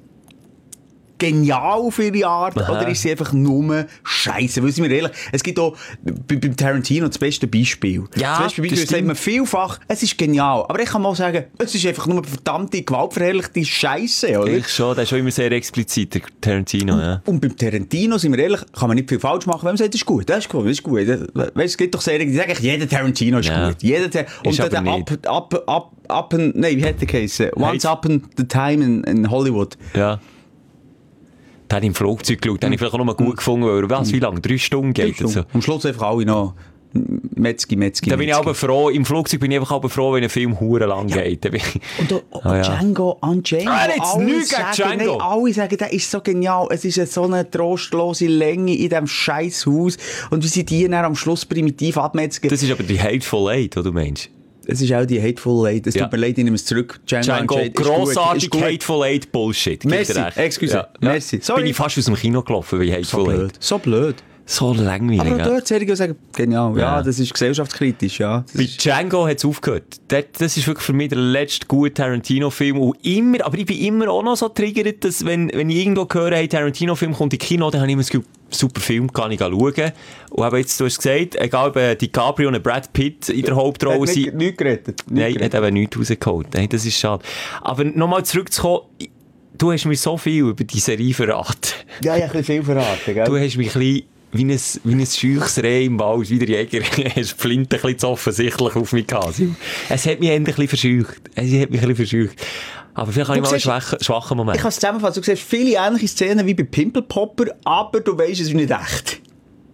genial auf ihre Art,
Aha.
oder ist sie einfach nur Scheiße? Weil, sind wir ehrlich, es gibt auch bei, beim Tarantino das beste Beispiel.
Ja,
das beste Beispiel
das
sagt man vielfach, es ist genial. Aber ich kann mal sagen, es ist einfach nur eine verdammte, gewaltverherrliche Scheiße, oder?
Ich schon, der ist schon immer sehr explizit, der Tarantino, ja.
Und beim Tarantino, sind wir ehrlich, kann man nicht viel falsch machen, wenn man sagt, das ist gut, das ist gut, das ist gut. Weißt, es gibt doch Serien, die sagen, jeder Tarantino ist
Ja.
gut. Jeder Tar und
Ist
dann
aber
der
nicht.
up, up, up, up and, nein, wie hat der geheißen? Once
Heißt-
Upon the Time in, in Hollywood.
Ja. Der hat im Flugzeug geschaut, den habe ich vielleicht auch noch mal gut gefunden, weil er, was, wie lange? Drei Stunden geht das so.
Am Schluss einfach alle noch Metzgi, Metzgi,
Da bin ich
Metzgi.
aber froh, im Flugzeug bin ich einfach aber froh, wenn ein Film hure lang geht. Da bin ich-
Und auch, auch
Ah, ja.
Django Unchained.
Ah,
wo
jetzt
alle
nichts gegen
sagen,
Django.
Nein, alle sagen, der ist so genial. Es ist eine so eine trostlose Länge in diesem scheiß Haus. Und wie sie die dann am Schluss primitiv abmetzgen.
Das ist aber die Hateful Eight, die du meinst.
Es ist auch die Hateful Eight. Es
Ja.
tut mir leid, ich nehme es zurück. Django,
Django,
Unchained ist gut,
grossartig
ist gut.
Hateful Eight Bullshit. Gib dir
Merci,
recht.
excuse, merci. Sorry.
Bin ich fast aus dem Kino gelaufen bei
So
Hateful
blöd.
Eight.
So blöd.
So langweilig.
Aber auch
ja.
dort Serien sagen, genial. Ja,
Ja.
das ist gesellschaftskritisch, ja. Das
Bei
ist,
Django hat es aufgehört. Das, das ist wirklich für mich der letzte gute Tarantino-Film. Und immer, aber ich bin immer auch noch so triggert, dass wenn, wenn ich irgendwo höre, hey, Tarantino-Film kommt in Kino, dann habe ich immer das Gefühl, super Film, kann ich schauen. Und eben jetzt, du hast gesagt, egal ob äh, DiCaprio und Brad Pitt in der Hauptrolle
hat
sind.
nicht, nicht gerettet. Nicht
Nein,
gerettet.
hat eben nichts rausgeholt. Nein, das ist schade. Aber nochmal zurückzukommen, du hast mir so viel über die Serie verraten.
Ja, ich habe ein bisschen viel verraten, gell?
Du hast mich ein bisschen wie ein, wie ein scheuches Reh im Wald, wie der Jäger, hast die Flinte ein bisschen zu offensichtlich auf mich gehabt. Es hat mich ein bisschen verscheucht. Es hat mich ein bisschen verscheucht. Aber vielleicht habe ich
Du
mal einen
siehst-
schwachen, schwachen Moment.
Ich kann es zusammenfassen. Du siehst viele ähnliche Szenen wie bei Pimple Popper, aber du weißt, es ist nicht echt.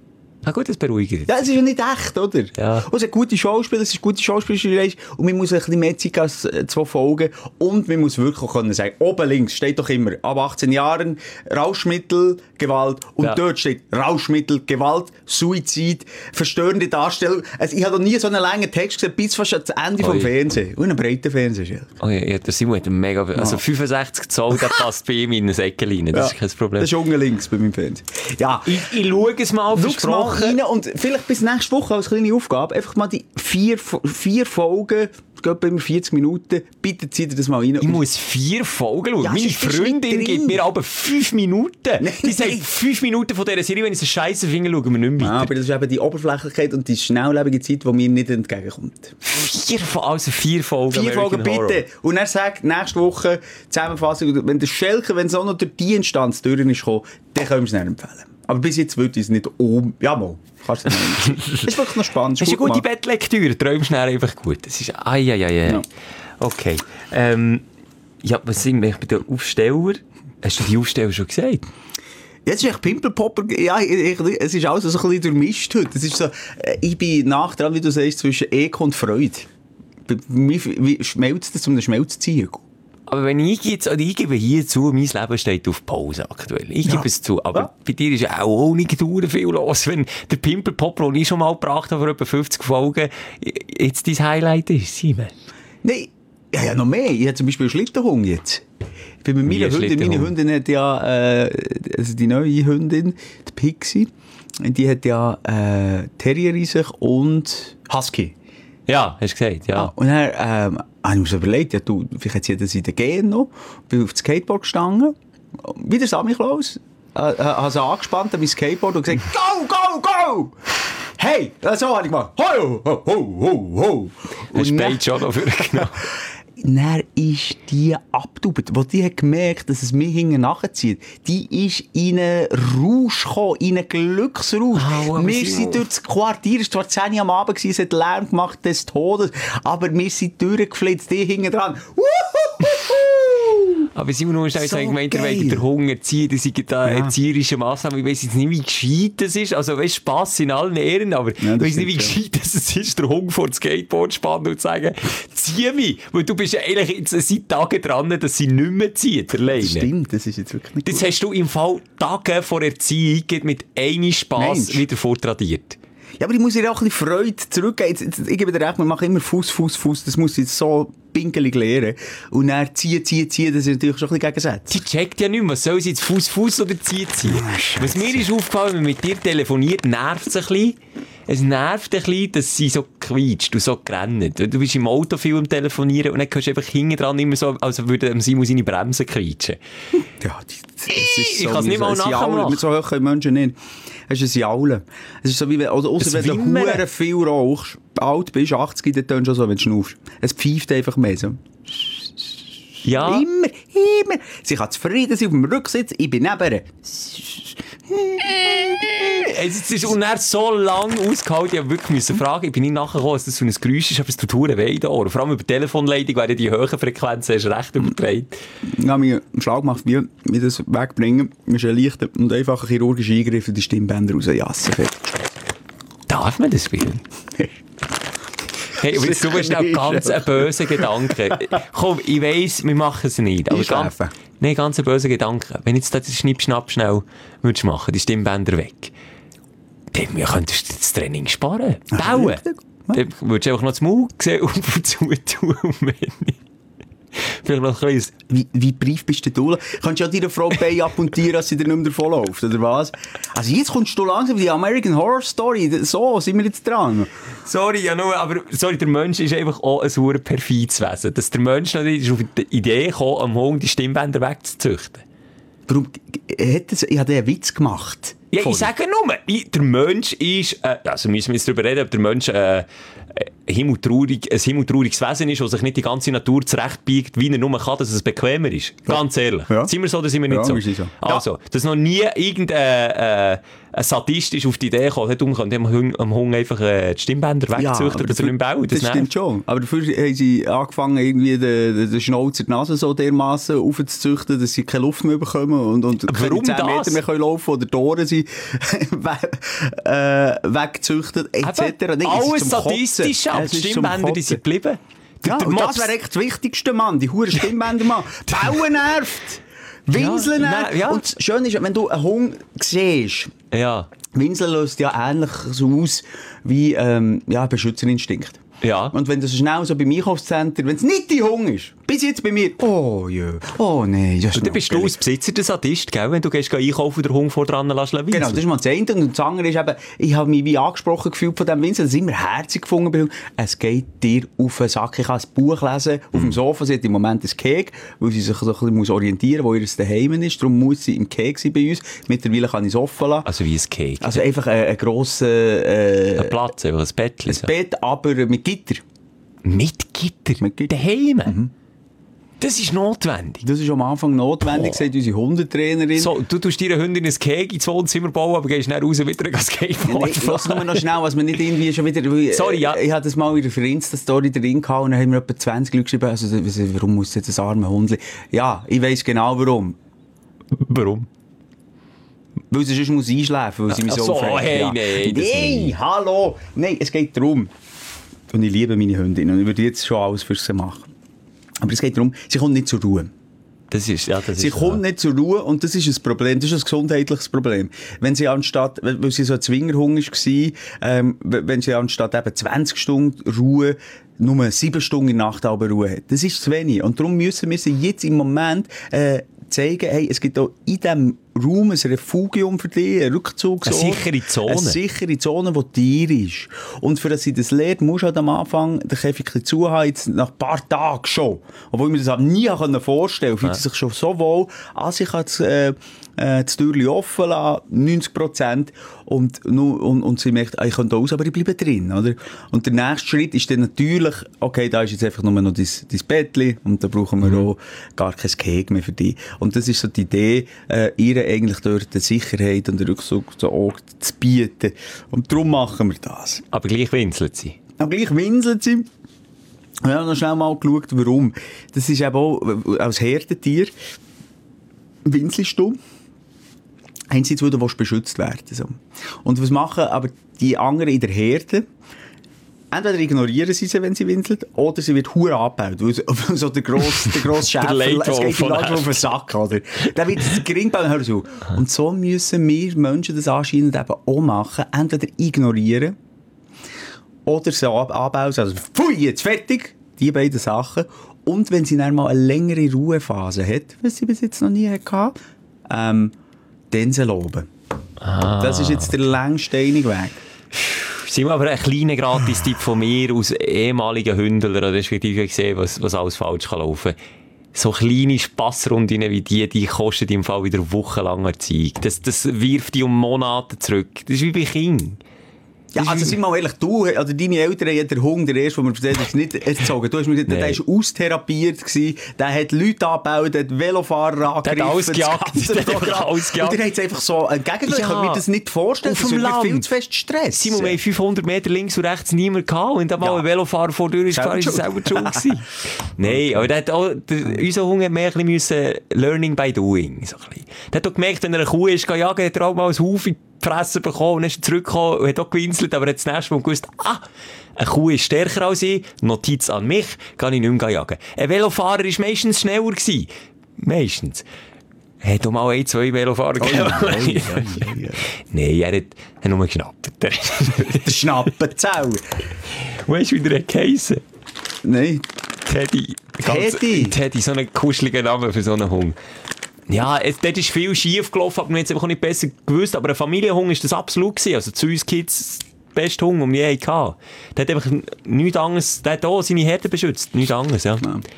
Ah gut, das beruhigt.
Ja, es ist ja nicht echt, oder?
Ja.
Und es sind gute Schauspieler, es ist gute Schauspielerei und man muss ein bisschen mehr Zeit als äh, zwei Folgen und man muss wirklich auch können sagen, oben links steht doch immer, ab achtzehn Jahren, Rauschmittel, Gewalt und
ja.
dort steht Rauschmittel, Gewalt, Suizid, verstörende Darstellung. Also ich habe noch nie so einen langen Text gesehen, bis fast ans Ende vom Fernsehen. Und einen breiten Fernsehen.
Oh ja, ja, der Simon hat einen mega, also fünfundsechzig Zoll, der passt bei ihm in eine Säcke rein, das ja. ist kein Problem.
Das ist unten links bei meinem Fernsehen. Ja.
Ich, ich schaue es mal,
versprochen. Mal rein und vielleicht bis nächste Woche als kleine Aufgabe, einfach mal die vier, vier Folgen, es geht bei immer vierzig Minuten, bitte zieht ihr das mal rein.
Ich muss vier Folgen schauen.
Ja,
meine Freundin gibt mir aber fünf Minuten. Nee, die sagt, fünf Minuten von dieser Serie, wenn ich so scheiße finde, schauen wir nicht mehr weiter.
Ja, aber das ist eben die Oberflächlichkeit und die schnelllebige Zeit, die mir nicht entgegenkommt.
Vier, also vier Folgen.
Vier Folgen, bitte. Horror. Und er sagt, nächste Woche Zusammenfassung, wenn der Schelker, wenn es auch noch durch die Instanz durch ist gekommen, dann können wir es nicht empfehlen. Aber bis jetzt würde ich es nicht um... Ja, mal. Kannst du nicht. Das ist wirklich noch spannend.
Das ist eine gute Bettlektüre. Träumst schnell einfach gut. Das ist... Ai, ai, ai, ai. Ja. Okay. Ähm, ja, was sind wir bei den Aufsteller? Hast du die Aufsteller schon gesagt?
Jetzt ist echt Pimpelpopper. Ja, ich, ich, es ist alles so ein bisschen durchmischt heute. Es ist so, ich bin nach dran, wie du sagst, zwischen Ekel und Freude. Wie schmelzt das um den Schmelzziegel?
Aber wenn ich jetzt, oder ich gebe hier zu, mein Leben steht auf Pause aktuell. Ich gebe ja. es zu. Aber ja. bei dir ist ja auch nicht viel los, wenn der Pimpelpopper, den ich schon mal gebracht habe, vor etwa fünfzig Folgen, jetzt dein Highlight ist, Simon.
Nein, ja, ja, noch mehr. Ich habe zum Beispiel einen Schlittenhund jetzt. Ich bin mit meiner Hündin, meine Hündin hat ja, äh, also die neue Hündin, die Pixie, die hat ja, äh, Terrier in sich und Husky.
Ja, hast du gesagt, ja.
Ah, und dann, ähm, habe ich mir so überlegt, ja, du, vielleicht hat sie das in den Gehen noch, bin auf das Skateboard gestanden, wie der Sammy Klaus, äh, habe sie angespannt an mein Skateboard und gesagt, go, go, go! Hey! So habe ich gemacht, ho, ho, ho, ho, ho!
Hast du beide schon noch vorgenommen?
Dann ist die abgetaubt. Wo die hat gemerkt, dass es mir hinten nachzieht, die ist in einen Rausch gekommen, in einen Glücksrausch. Oh, wir sind durch das Quartier, es war zwar zehn Uhr am Abend, es hat Lärm gemacht des Todes, aber wir sind durchgeflitzt, die hinten dran.
Aber Simon, du hast auch so gemeint, ihr wollt den Hunger ziehen, das sind da ja. erzieherische Massnahmen. Ich weiss jetzt nicht, wie gescheit das ist. Also, weißt, Spass in allen Ehren, aber ja, ich weiss nicht, wie gescheit das ist, der Hunger vor das Skateboard spannen und sagen, zieh mich! Weil du bist ja eigentlich jetzt seit Tagen dran, dass sie nicht mehr zieht, alleine.
Das stimmt, das ist jetzt wirklich nicht
Das
gut.
hast du im Fall Tage vor Erziehung mit einem Spass Mensch. wieder vortradiert.
Ja, aber ich muss ihr auch ein bisschen Freude zurückgeben. Jetzt, jetzt, ich gebe dir recht, wir machen immer Fuß, Fuß, Fuß. Das muss jetzt so pinkelig lernen. Und dann ziehen, ziehen, ziehen, das ist natürlich schon ein bisschen gegensätzlich.
Die checkt ja nicht mehr. Soll sie jetzt Fuß, Fuß oder ziehen, ziehen? Oh, was mir ist aufgefallen, wenn man mit dir telefoniert, nervt es ein bisschen. Es nervt ein bisschen, dass sie so quietscht und so rennt. Du bist im Auto viel am Telefonieren und dann hörst du einfach hinten dran immer so, als würde Simon seine Bremsen quietschen.
Ja, das, das ist so.
Ich kann es nicht mal nachmachen.
Mit so hoch können Menschen nicht. Es ist ein Jaulen. Es ist so wie wenn, oder ausser wenn du hure viel rauchst, alt bist, achtzig, dann tönst du schon so, wenn du schnaufst. Es pfeift einfach mehr so.
Ja.
Immer, immer. Sie kann zufrieden sein auf dem Rücksitz, ich bin neben ihr.
Es ist und er so lange ausgehalten, ich wirklich müssen fragen, ich bin nicht nachgekommen, dass das so ein Geräusch ist, aber es tut verdammt weh in den Ohren. Vor allem über die Telefonleitung werden die hohen Frequenzen erst recht übertragen.
Ich habe mir einen Schlag gemacht, wie wir das wegbringen. Das ist ein leichter und einfacher chirurgischer Eingriff in die Stimmbänder rausjassen.
Darf man das spielen? Hey, aber jetzt, du bist auch ganz ein böser Gedanke. Komm, ich weiss, wir machen es nicht. Aber ganz, nein, ganz ein böser Gedanke. Wenn jetzt das Schnipp-Schnapp schnell würdest machen, die Stimmbänder weg, dann könntest du das Training sparen. Bauen. Dann würdest du einfach noch das Maul sehen auf und zu tun. Vielleicht noch ein kleines.
Wie, wie brief bist du? Kannst du ja deiner Frau Bein abmontieren, dass sie dir nicht mehr davonläuft, oder was? Also jetzt kommst du langsam die American Horror Story. So sind wir jetzt dran.
Sorry, ja nur, aber sorry, der Mensch ist einfach auch ein super perfides Wesen. Dass der Mensch noch nicht auf die Idee gekommen, am Hund die Stimmbänder wegzuzüchten.
Warum? Hat das, ich habe einen Witz gemacht.
Ja, ich sage nur, ich, der Mensch ist, äh, also müssen wir jetzt darüber reden, ob der Mensch äh, himmeltraurig, ein himmeltrauriges Wesen ist, das sich nicht die ganze Natur zurechtbiegt, wie er nur kann, dass es bequemer ist. Ja. Ganz ehrlich. Ja. Sind wir so oder sind wir nicht ja, so? so? Also, dass noch nie irgendein äh, ein Sadist ist auf die Idee gekommen, darum kann dem Hund einfach äh, die Stimmbänder wegzüchten, ja, dass er nicht bauen. Das, das stimmt schon.
Aber dafür haben sie angefangen, irgendwie den, den Schnauzer die Nase so dermassen aufzuzüchten, dass sie keine Luft mehr bekommen und, und
keine
zehn Meter mehr können laufen oder die Ohren sind äh, weggezüchtet, et cetera. Nee,
alles sadistisch, aber die Stimmbänder die sind geblieben.
Ja, und das wäre echt das Wichtigste, Mann. Die huren Stimmbänder, Mann. Bauen nervt. Winseln nervt. Ja, ja. Und das Schöne ist, wenn du einen Hund siehst,
ja.
Winseln löst ja ähnlich so aus wie ähm, ja, Beschützerinstinkt.
Ja.
Und wenn das schnell so beim Einkaufscenter, wenn es nicht die Hund ist, bis jetzt bei mir, oh ja, oh nein, das ist
und dann bist du als Besitzer der Sadist, gell? Wenn du gehst einkaufen und den Hund vor dran lässt winseln.
Genau, das ist mal das eine. Und das andere ist eben, ich habe mich wie angesprochen gefühlt von diesem Winseln, das ist immer herzig gefunden bei Hunden. Es geht dir auf den Sack. Ich kann ein Buch lesen, auf mm. dem Sofa, sie hat im Moment ein Keg, weil sie sich so ein bisschen orientieren muss, wo ihr daheim ist. Darum muss sie im Keg sein bei uns. Mittlerweile kann ich es offen lassen.
Also wie ein Keg?
Also einfach ein, ein grosser... Äh,
ein Platz, ein Bett.
Ein Bett, aber mit Gitter.
Mit Gitter? Mit Gitter. Daheim? Mhm. Das ist notwendig.
Das ist am Anfang notwendig, oh. sagt unsere Hundetrainerin.
So, du tust deiner Hündin ein Keg ins Wohnzimmer bauen, aber gehst schnell raus wieder ein Skateboard.
Ich lass nur noch schnell, was wir nicht irgendwie schon wieder...
Sorry, ja.
Ich hatte das mal wieder für Insta-Story drin gehabt und dann haben wir etwa zwanzig Leute geschrieben, also warum muss jetzt das arme Hundli... Ja, ich weiss genau warum.
Warum?
Weil sie sonst muss einschlafen, weil sie mich so,
so
aufregt.
Hey,
ja.
nee,
nee, hallo! Nein, es geht darum. Und ich liebe meine Hündin und ich würde jetzt schon alles für sie machen. Aber es geht darum, sie kommt nicht zur Ruhe.
Das ist, ja, das
sie
ist,
kommt
ja.
nicht zur Ruhe und das ist ein Problem, das ist ein gesundheitliches Problem. Wenn sie anstatt, weil sie so ein Zwingerhund war, ähm, wenn sie anstatt eben zwanzig Stunden Ruhe nur sieben Stunden in der Nacht aber Ruhe hat. Das ist zu wenig. Und darum müssen wir sie jetzt im Moment äh, zeigen, hey, es gibt auch in diesem Raum ein Refugium für dich, ein Rückzugsort.
Eine sichere Zone.
Eine sichere Zone, die dir ist. Und für dass sie das lernt, musst du halt am Anfang den Käfig zuhaben, jetzt nach ein paar Tagen schon. Obwohl ich mir das halt nie vorstellen konnte, fühlt sie sich schon so wohl, als ich das, äh, äh, das Türchen offen lassen, neunzig Prozent. Und, und, und sie merkt, ich kann raus, aber ich bleibe drin. Oder? Und der nächste Schritt ist dann natürlich, okay, da ist jetzt einfach nur noch dein, dein Bettchen und da brauchen wir mhm. auch gar kein Keg mehr für dich. Und das ist so die Idee, äh, ihr eigentlich dort die Sicherheit und den Rückzug zu bieten. Und darum machen wir das.
Aber gleich winselt sie.
Aber gleich winselt sie. Wir haben noch schnell mal geschaut, warum. Das ist eben auch als Herdentier winselst du. Einerseits, weil du beschützt werden willst. Und was machen aber die anderen in der Herde? Entweder ignorieren sie sie, wenn sie winselt, oder sie wird hure abgebaut. Weil so der grosse, der grosse Schäfer, es geht ihm langsam auf den Sack, oder? Dann wird es gering bauen, hör so. Und so müssen wir Menschen das anscheinend eben auch machen. Entweder ignorieren, oder sie abbauen, also pfui, jetzt fertig, die beiden Sachen. Und wenn sie dann mal eine längere Ruhephase hat, was sie bis jetzt noch nie hatte, ähm, dann sie loben. Ah. Das ist jetzt der längste Weg.
Simon, aber ein kleiner Gratis-Tipp von mir aus ehemaligen Hündler, respektive gesehen, was, was alles falsch kann laufen. So kleine Spassrunden wie die, die kosten im Fall wieder wochenlang Erziehung. Das, das wirft die um Monate zurück. Das ist wie bei Kindern.
Ja, also sind wir mal ehrlich, du, oder deine Eltern haben den Hund, der erste, den wir erzählt haben, nicht erzogen. Du hast mir gesagt, nee. Der war austherapiert gewesen, der hat Leute angebaut, der hat Velofahrer angegriffen.
Der hat alles gejagt. Der hat alles gejagt.
Und ihr habt es einfach so entgegengelassen. Ja. Ich kann mir das nicht vorstellen.
Auf dem Land.
Viel zu fest Stress.
Simon, wir haben fünfhundert Meter links und rechts niemand gehabt. Und dann mal ja. ein Velofahrer vor der Tür ist gefahren, ist selber schuld gewesen. Nein, aber der hat auch, der, unser Hund hat mehr ein bisschen Learning by doing. So ein bisschen. Der hat auch gemerkt, wenn er eine Kuh ist, jagen, hat er auch mal ein Haufen Fressen bekommen und dann ist er zurückgekommen und hat auch gewinselt, aber hat das nächste Mal gewusst, ah, eine Kuh ist stärker als ich, Notiz an mich, kann ich nicht mehr jagen. Ein Velofahrer war meistens schneller gewesen. Meistens. Er hat auch mal ein, zwei Velofahrer gegeben. Oh, ja, ja, ja, ja. Nein, er hat, hat nur geschnappt. Der
Schnappenzau.
Weißt du, wie der geheissen?
Nein.
Teddy.
Teddy?
Teddy, so ein kuscheliger Name für so einen Hund. Ja, es, dort ist viel schief gelaufen, aber wir haben es einfach nicht besser gewusst. Aber ein Familienhund war das absolut gewesen. Also zu uns Kids der beste Hund, den wir je hatten. Der hat einfach nichts anderes, der hat auch seine Herde beschützt. Nichts anderes, ja. ja.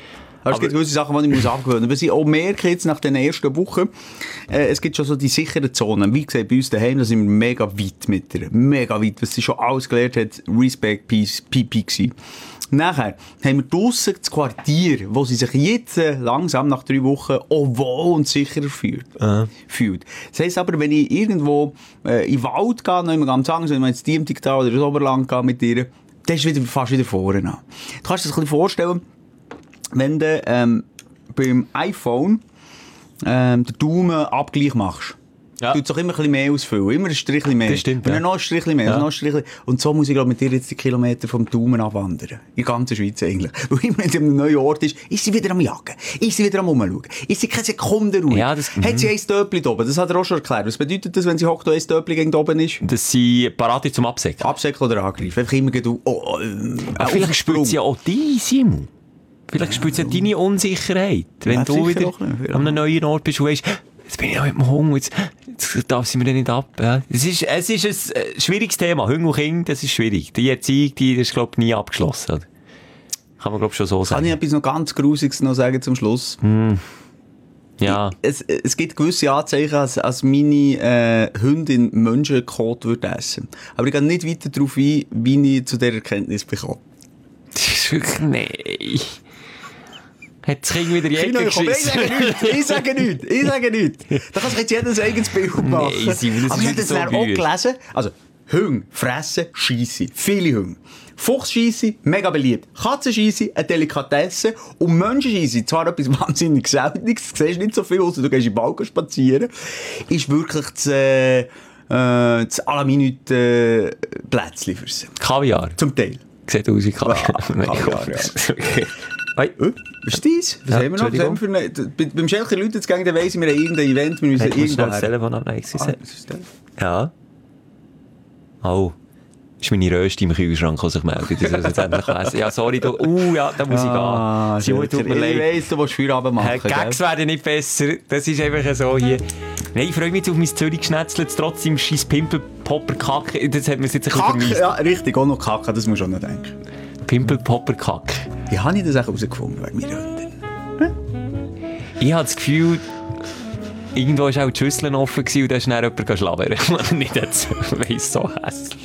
Aber es gibt gewisse Sachen, die ich muss abgewöhnen muss. Was ich auch merke jetzt nach den ersten Wochen, äh, es gibt schon so die sicheren Zonen. Wie gesagt, bei uns daheim, da sind wir mega weit mit ihr. Mega weit. Was sie schon alles gelernt hat, Respect, Peace, P P gewesen. Nachher haben wir draussen das Quartier, wo sie sich jetzt äh, langsam nach drei Wochen auch wohl und sicherer fühlt. Uh-huh. fühlt. Das heisst aber, wenn ich irgendwo äh, in den Wald gehe, noch immer ganz anders, wenn wir jetzt Diemtigtal oder das Oberland gehe mit ihr, dann ist es wieder, fast wieder vorne an. Du kannst dir das ein bisschen vorstellen, wenn du ähm, beim iPhone ähm, den Daumenabgleich machst. Ja. Du tust doch immer ein bisschen mehr ausfüllen. Immer ein Strichchen mehr.
Das stimmt,
ja.
ja.
Noch ein Strichchen mehr. Ja. Noch ein Strichchen. Und so muss ich glaub, mit dir jetzt die Kilometer vom Daumen abwandern. In der ganzen Schweiz eigentlich. Weil immer, wenn sie an einem neuen Ort ist, ist sie wieder am Jagen. Ist sie wieder am Umschauen. Ist sie keine Sekunde ruhig. Ja, das, hat sie ein Stöppli da oben? Das hat er auch schon erklärt. Was bedeutet das, wenn sie hockt und ein Stöppli gegen oben ist?
Dass sie parat ist zum Absäckeln.
Absäckeln oder angreifen. Einfach immer du, oh, oh, äh,
vielleicht spürt sie ja auch die, Simon. Vielleicht ja, spürt sie ja deine Unsicherheit. Wenn ja, du wieder an einem neuen Ort bist und weißt, jetzt bin ich auch mit dem Hunger, jetzt, jetzt darf sie mir dann nicht ab. Ja. Es ist, es ist ein äh, schwieriges Thema. Hunger und Kinder, das ist schwierig. Die Erziehung, die ist, glaube ich, nie abgeschlossen. Oder? Kann man, glaube ich, schon so sagen.
Kann ich etwas noch ganz Grusiges noch sagen zum Schluss?
Mm. Ja.
Ich, es, es gibt gewisse Anzeichen, als, als meine äh, Hündin Menschenkot würde essen. Aber ich gehe nicht weiter darauf ein, wie ich zu dieser Erkenntnis bekomme.
Das ist wirklich, nein. Hat das Kind wieder Jäger geschissen?
Ich sage nichts, ich sage nichts. Da kann sich jetzt jeder ein eigenes Bild machen.
Nee, Simon, das
aber ich habe das so auch gelesen. Also, Hunde fressen Scheisse. Viele Hunde. Fuchsscheisse, mega beliebt. Katzenscheisse, eine Delikatesse. Und Menschenscheisse, zwar etwas wahnsinnig Seltenes, du siehst nicht so viel aus, du gehst in den Balken spazieren, ist wirklich das, äh, äh, das à la minute äh, Plätzchen für sie.
Kaviar?
Zum Teil.
Sieht aus wie Kaviar.
Ja, Kaviar, ja. Okay. Hey, äh, was ist das? Was ja, haben wir noch? Was haben wir für eine, bei, beim Schelker Leute jetzt gegangen, dann weiss ich, wir haben irgendein Event, wir müssen irgendwo her.
Das Telefon abnehmen. Ah, was ist das? Ja. Oh. Das ist meine Röste im Kühlschrank, die sich meldet. Das ist jetzt endlich lesen. Ja, sorry, du. Uh, ja, da muss
ah,
ich gehen.
Schelker, tut mir leid. Ich weiss, du willst Feierabend machen.
Äh, Gags werden nicht besser. Das ist einfach so hier. Nein, ich freue mich auf mein Zürich-Geschnetzle. Trotzdem scheiß Pimpel-Popper-Kacke. Das hat man jetzt ein bisschen vermisst.
Ja, richtig. Auch noch Kacke, das musst du auch noch denken.
Pimpel-Popper-Kacke.
Wie habe ich das auch herausgefunden wegen meiner Hündin? Hm?
Ich habe das Gefühl, irgendwo war auch die Schüssel offen und da ist dann jemand schlabern. Ich nicht jetzt weiss, so hässlich.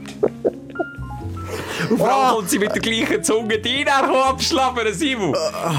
Und vor allem kommt sie mit der gleichen Zunge rein, abschlabbern, Simon.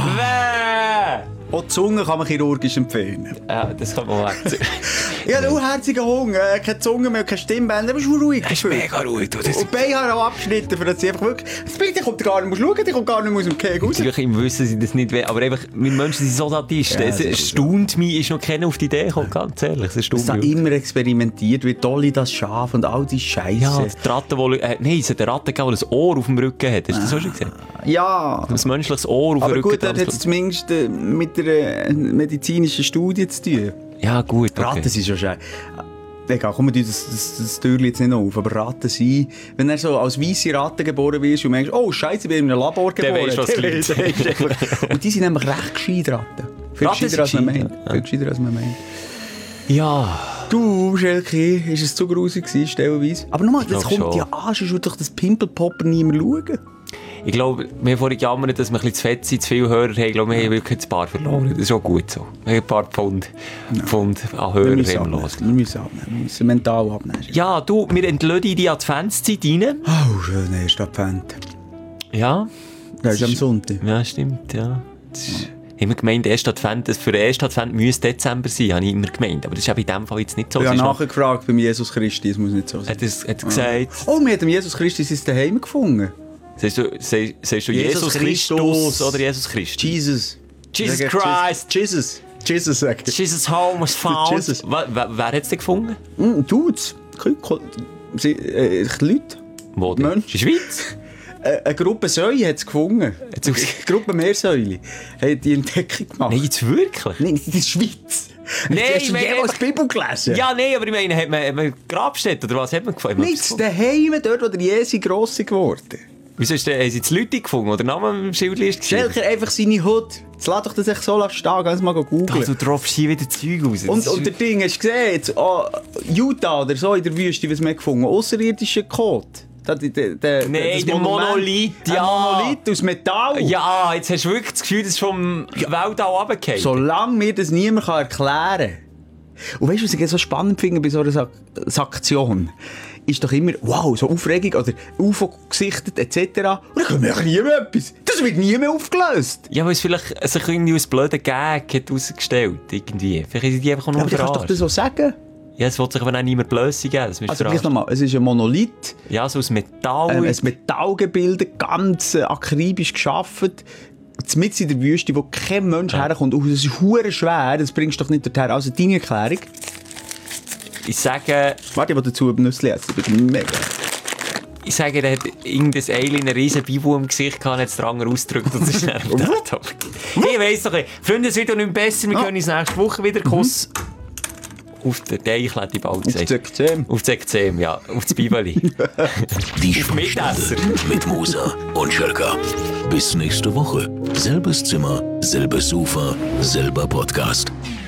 Wäh!
Auch die Zunge kann man chirurgisch empfehlen.
Ja, das kann man wegziehen.
Ja, einen unherzigen Hunger, äh, keine Zunge mehr, keine Stimmbänder, aber schon ruhig.
Das ist mega ruhig. Du, das
und die Beine haben auch abgeschnitten, für das sie einfach wirklich... Das Bild kommt gar nicht, musst schauen, die kommt gar nicht aus dem Kegel raus.
Natürlich im Wissen sie das nicht will, aber einfach, wir Menschen sind so Sadisten. Ja, es erstaunt so. Mich, ist noch keiner auf die Idee gekommen, ganz ehrlich. Es
ist da immer experimentiert, wie toll das Schaf und all die Scheiße.
Ja, die Ratte, die... Äh, nein, es hat eine Ratte gegeben, die ein Ohr auf dem Rücken hat. Hast du das auch schon gesehen?
Ja.
Ein menschliches Ohr auf
aber
dem Rücken.
Aber gut, das hat es zumindest äh, mit einer medizinischen Studie zu tun.
Ja, gut, okay.
Ratten sind schon schön. Egal, komm, das, das, das Türchen jetzt nicht noch auf, aber Ratten sind, wenn er so als weisse Ratte geboren wirst und merkst, oh Scheiße, ich bin in einem Labor geboren.
Der weiss, was
liegt. Und die sind nämlich recht gescheit, Ratten. Viel gescheiter als man meint. Viel gescheiter als man meint.
Ja.
Du, Schelke, ist es zu grusig gewesen, stellenweise. Aber nochmal, das kommt schon. Ja an, sonst würde doch das Pimpelpopper niemand schauen.
Ich glaube, wir haben vorhin gejammert, dass wir ein bisschen zu fett sind, zu viele Hörer haben. Ich glaube, wir haben wirklich ein paar verloren. Das ist auch gut so. Wir haben ein paar Pfund, Pfund an Hörer haben los.
Wir müssen abnehmen. Wir müssen mental abnehmen.
Ja, du, wir entlösen in die Adventszeit rein.
Oh, schön, erster Advent.
Ja.
Das ist am Sonntag.
Ja, stimmt, ja. Das ist, ich habe immer gemeint, erster Advent, für den ersten Advent müsste Dezember sein, habe ich immer gemeint. Aber das ist eben in diesem Fall jetzt nicht so.
Ich habe nachher gefragt beim Jesus Christi, das muss nicht so sein.
Hat er hat gesagt?
Oh, wir haben Jesus Christi sein Daheim gefunden.
Sagst du, sagst, sagst du Jesus, Jesus Christus, Christus oder Jesus Christus?
Jesus.
Jesus Christ.
Jesus. Jesus, sag ich.
Jesus home was found. Jesus. Wer, wer, wer hat es denn gefunden?
Mm, Dudes. Äh, Leute.
Wo denn? In der Schweiz?
Eine Gruppe Säue hat es gefunden. Eine Gruppe Meersäule hat die Entdeckung gemacht.
Nein, jetzt wirklich?
Nein, in der Schweiz.
Nein,
hast du jemals die Bibel gelesen?
Ja, nein, aber ich meine, hat man, hat man Grabstätte oder was hat man gefunden?
Nichts, daheim, dort, wo der Jesu gross geworden.
Wieso ist der, haben sie jetzt Leute gefunden, oder Namen im Schildlist geschrieben?
Schelker einfach seine Hut. Jetzt lass doch das echt so stehen, ganz mal googeln.
Da, du droppst hier wieder Zeug raus.
Und, und der Ding, hast du gesehen, jetzt, oh, Utah oder so in der Wüste, was wir gefunden, außerirdischer Code. Da, die, die, die,
Nein, der Monolith, ja.
Ein Monolith aus Metall.
Ja, jetzt hast du wirklich das Gefühl, das ist vom ja. Weltall runtergefallen.
Solange mir das niemand erklären kann. Und weißt du, was ich so spannend finde bei so einer Sak- Aktion? Ist doch immer, wow, so Aufregung oder U F O gesichtet et cetera. Und dann kommt ja nie mehr etwas. Das wird nie mehr aufgelöst.
Ja, weil es vielleicht sich irgendwie aus blöden Gag hat herausgestellt. Irgendwie. Vielleicht sind die einfach nur
ja, aber du kannst doch das so sagen.
Ja, es wird sich aber auch nicht mehr Blöße geben. Das
also gleich nochmal, es ist ein Monolith.
Ja, so aus Metall.
Ähm, ein Metallgebilde, ganz äh, akribisch geschaffen. Mitten in der Wüste, wo kein Mensch ja. herkommt. Und es ist verdammt schwer, das bringst du doch nicht dorthin. Also deine Erklärung.
Ich sage...
Warte, ich will dazu ein Nüssli essen. Ich bin mega...
Ich sage, er hat irgendein Alien einen riesen Bibu im Gesicht gehabt, hat es den anderen ausgedrückt und es ist schnell gedacht. Ich weiss doch nicht. Freunde, es wird auch nicht besser. Wir können uns nächste Woche wieder Kuss... Mhm. Auf den Teich, hätte ich bald gesagt.
Auf das Ekzem.
Auf das Ekzem, ja. Auf das Bibeli.
Die Sprechstunde mit Musa und Schelka. Bis nächste Woche. Selbes Zimmer, selbes Sofa, selber Podcast.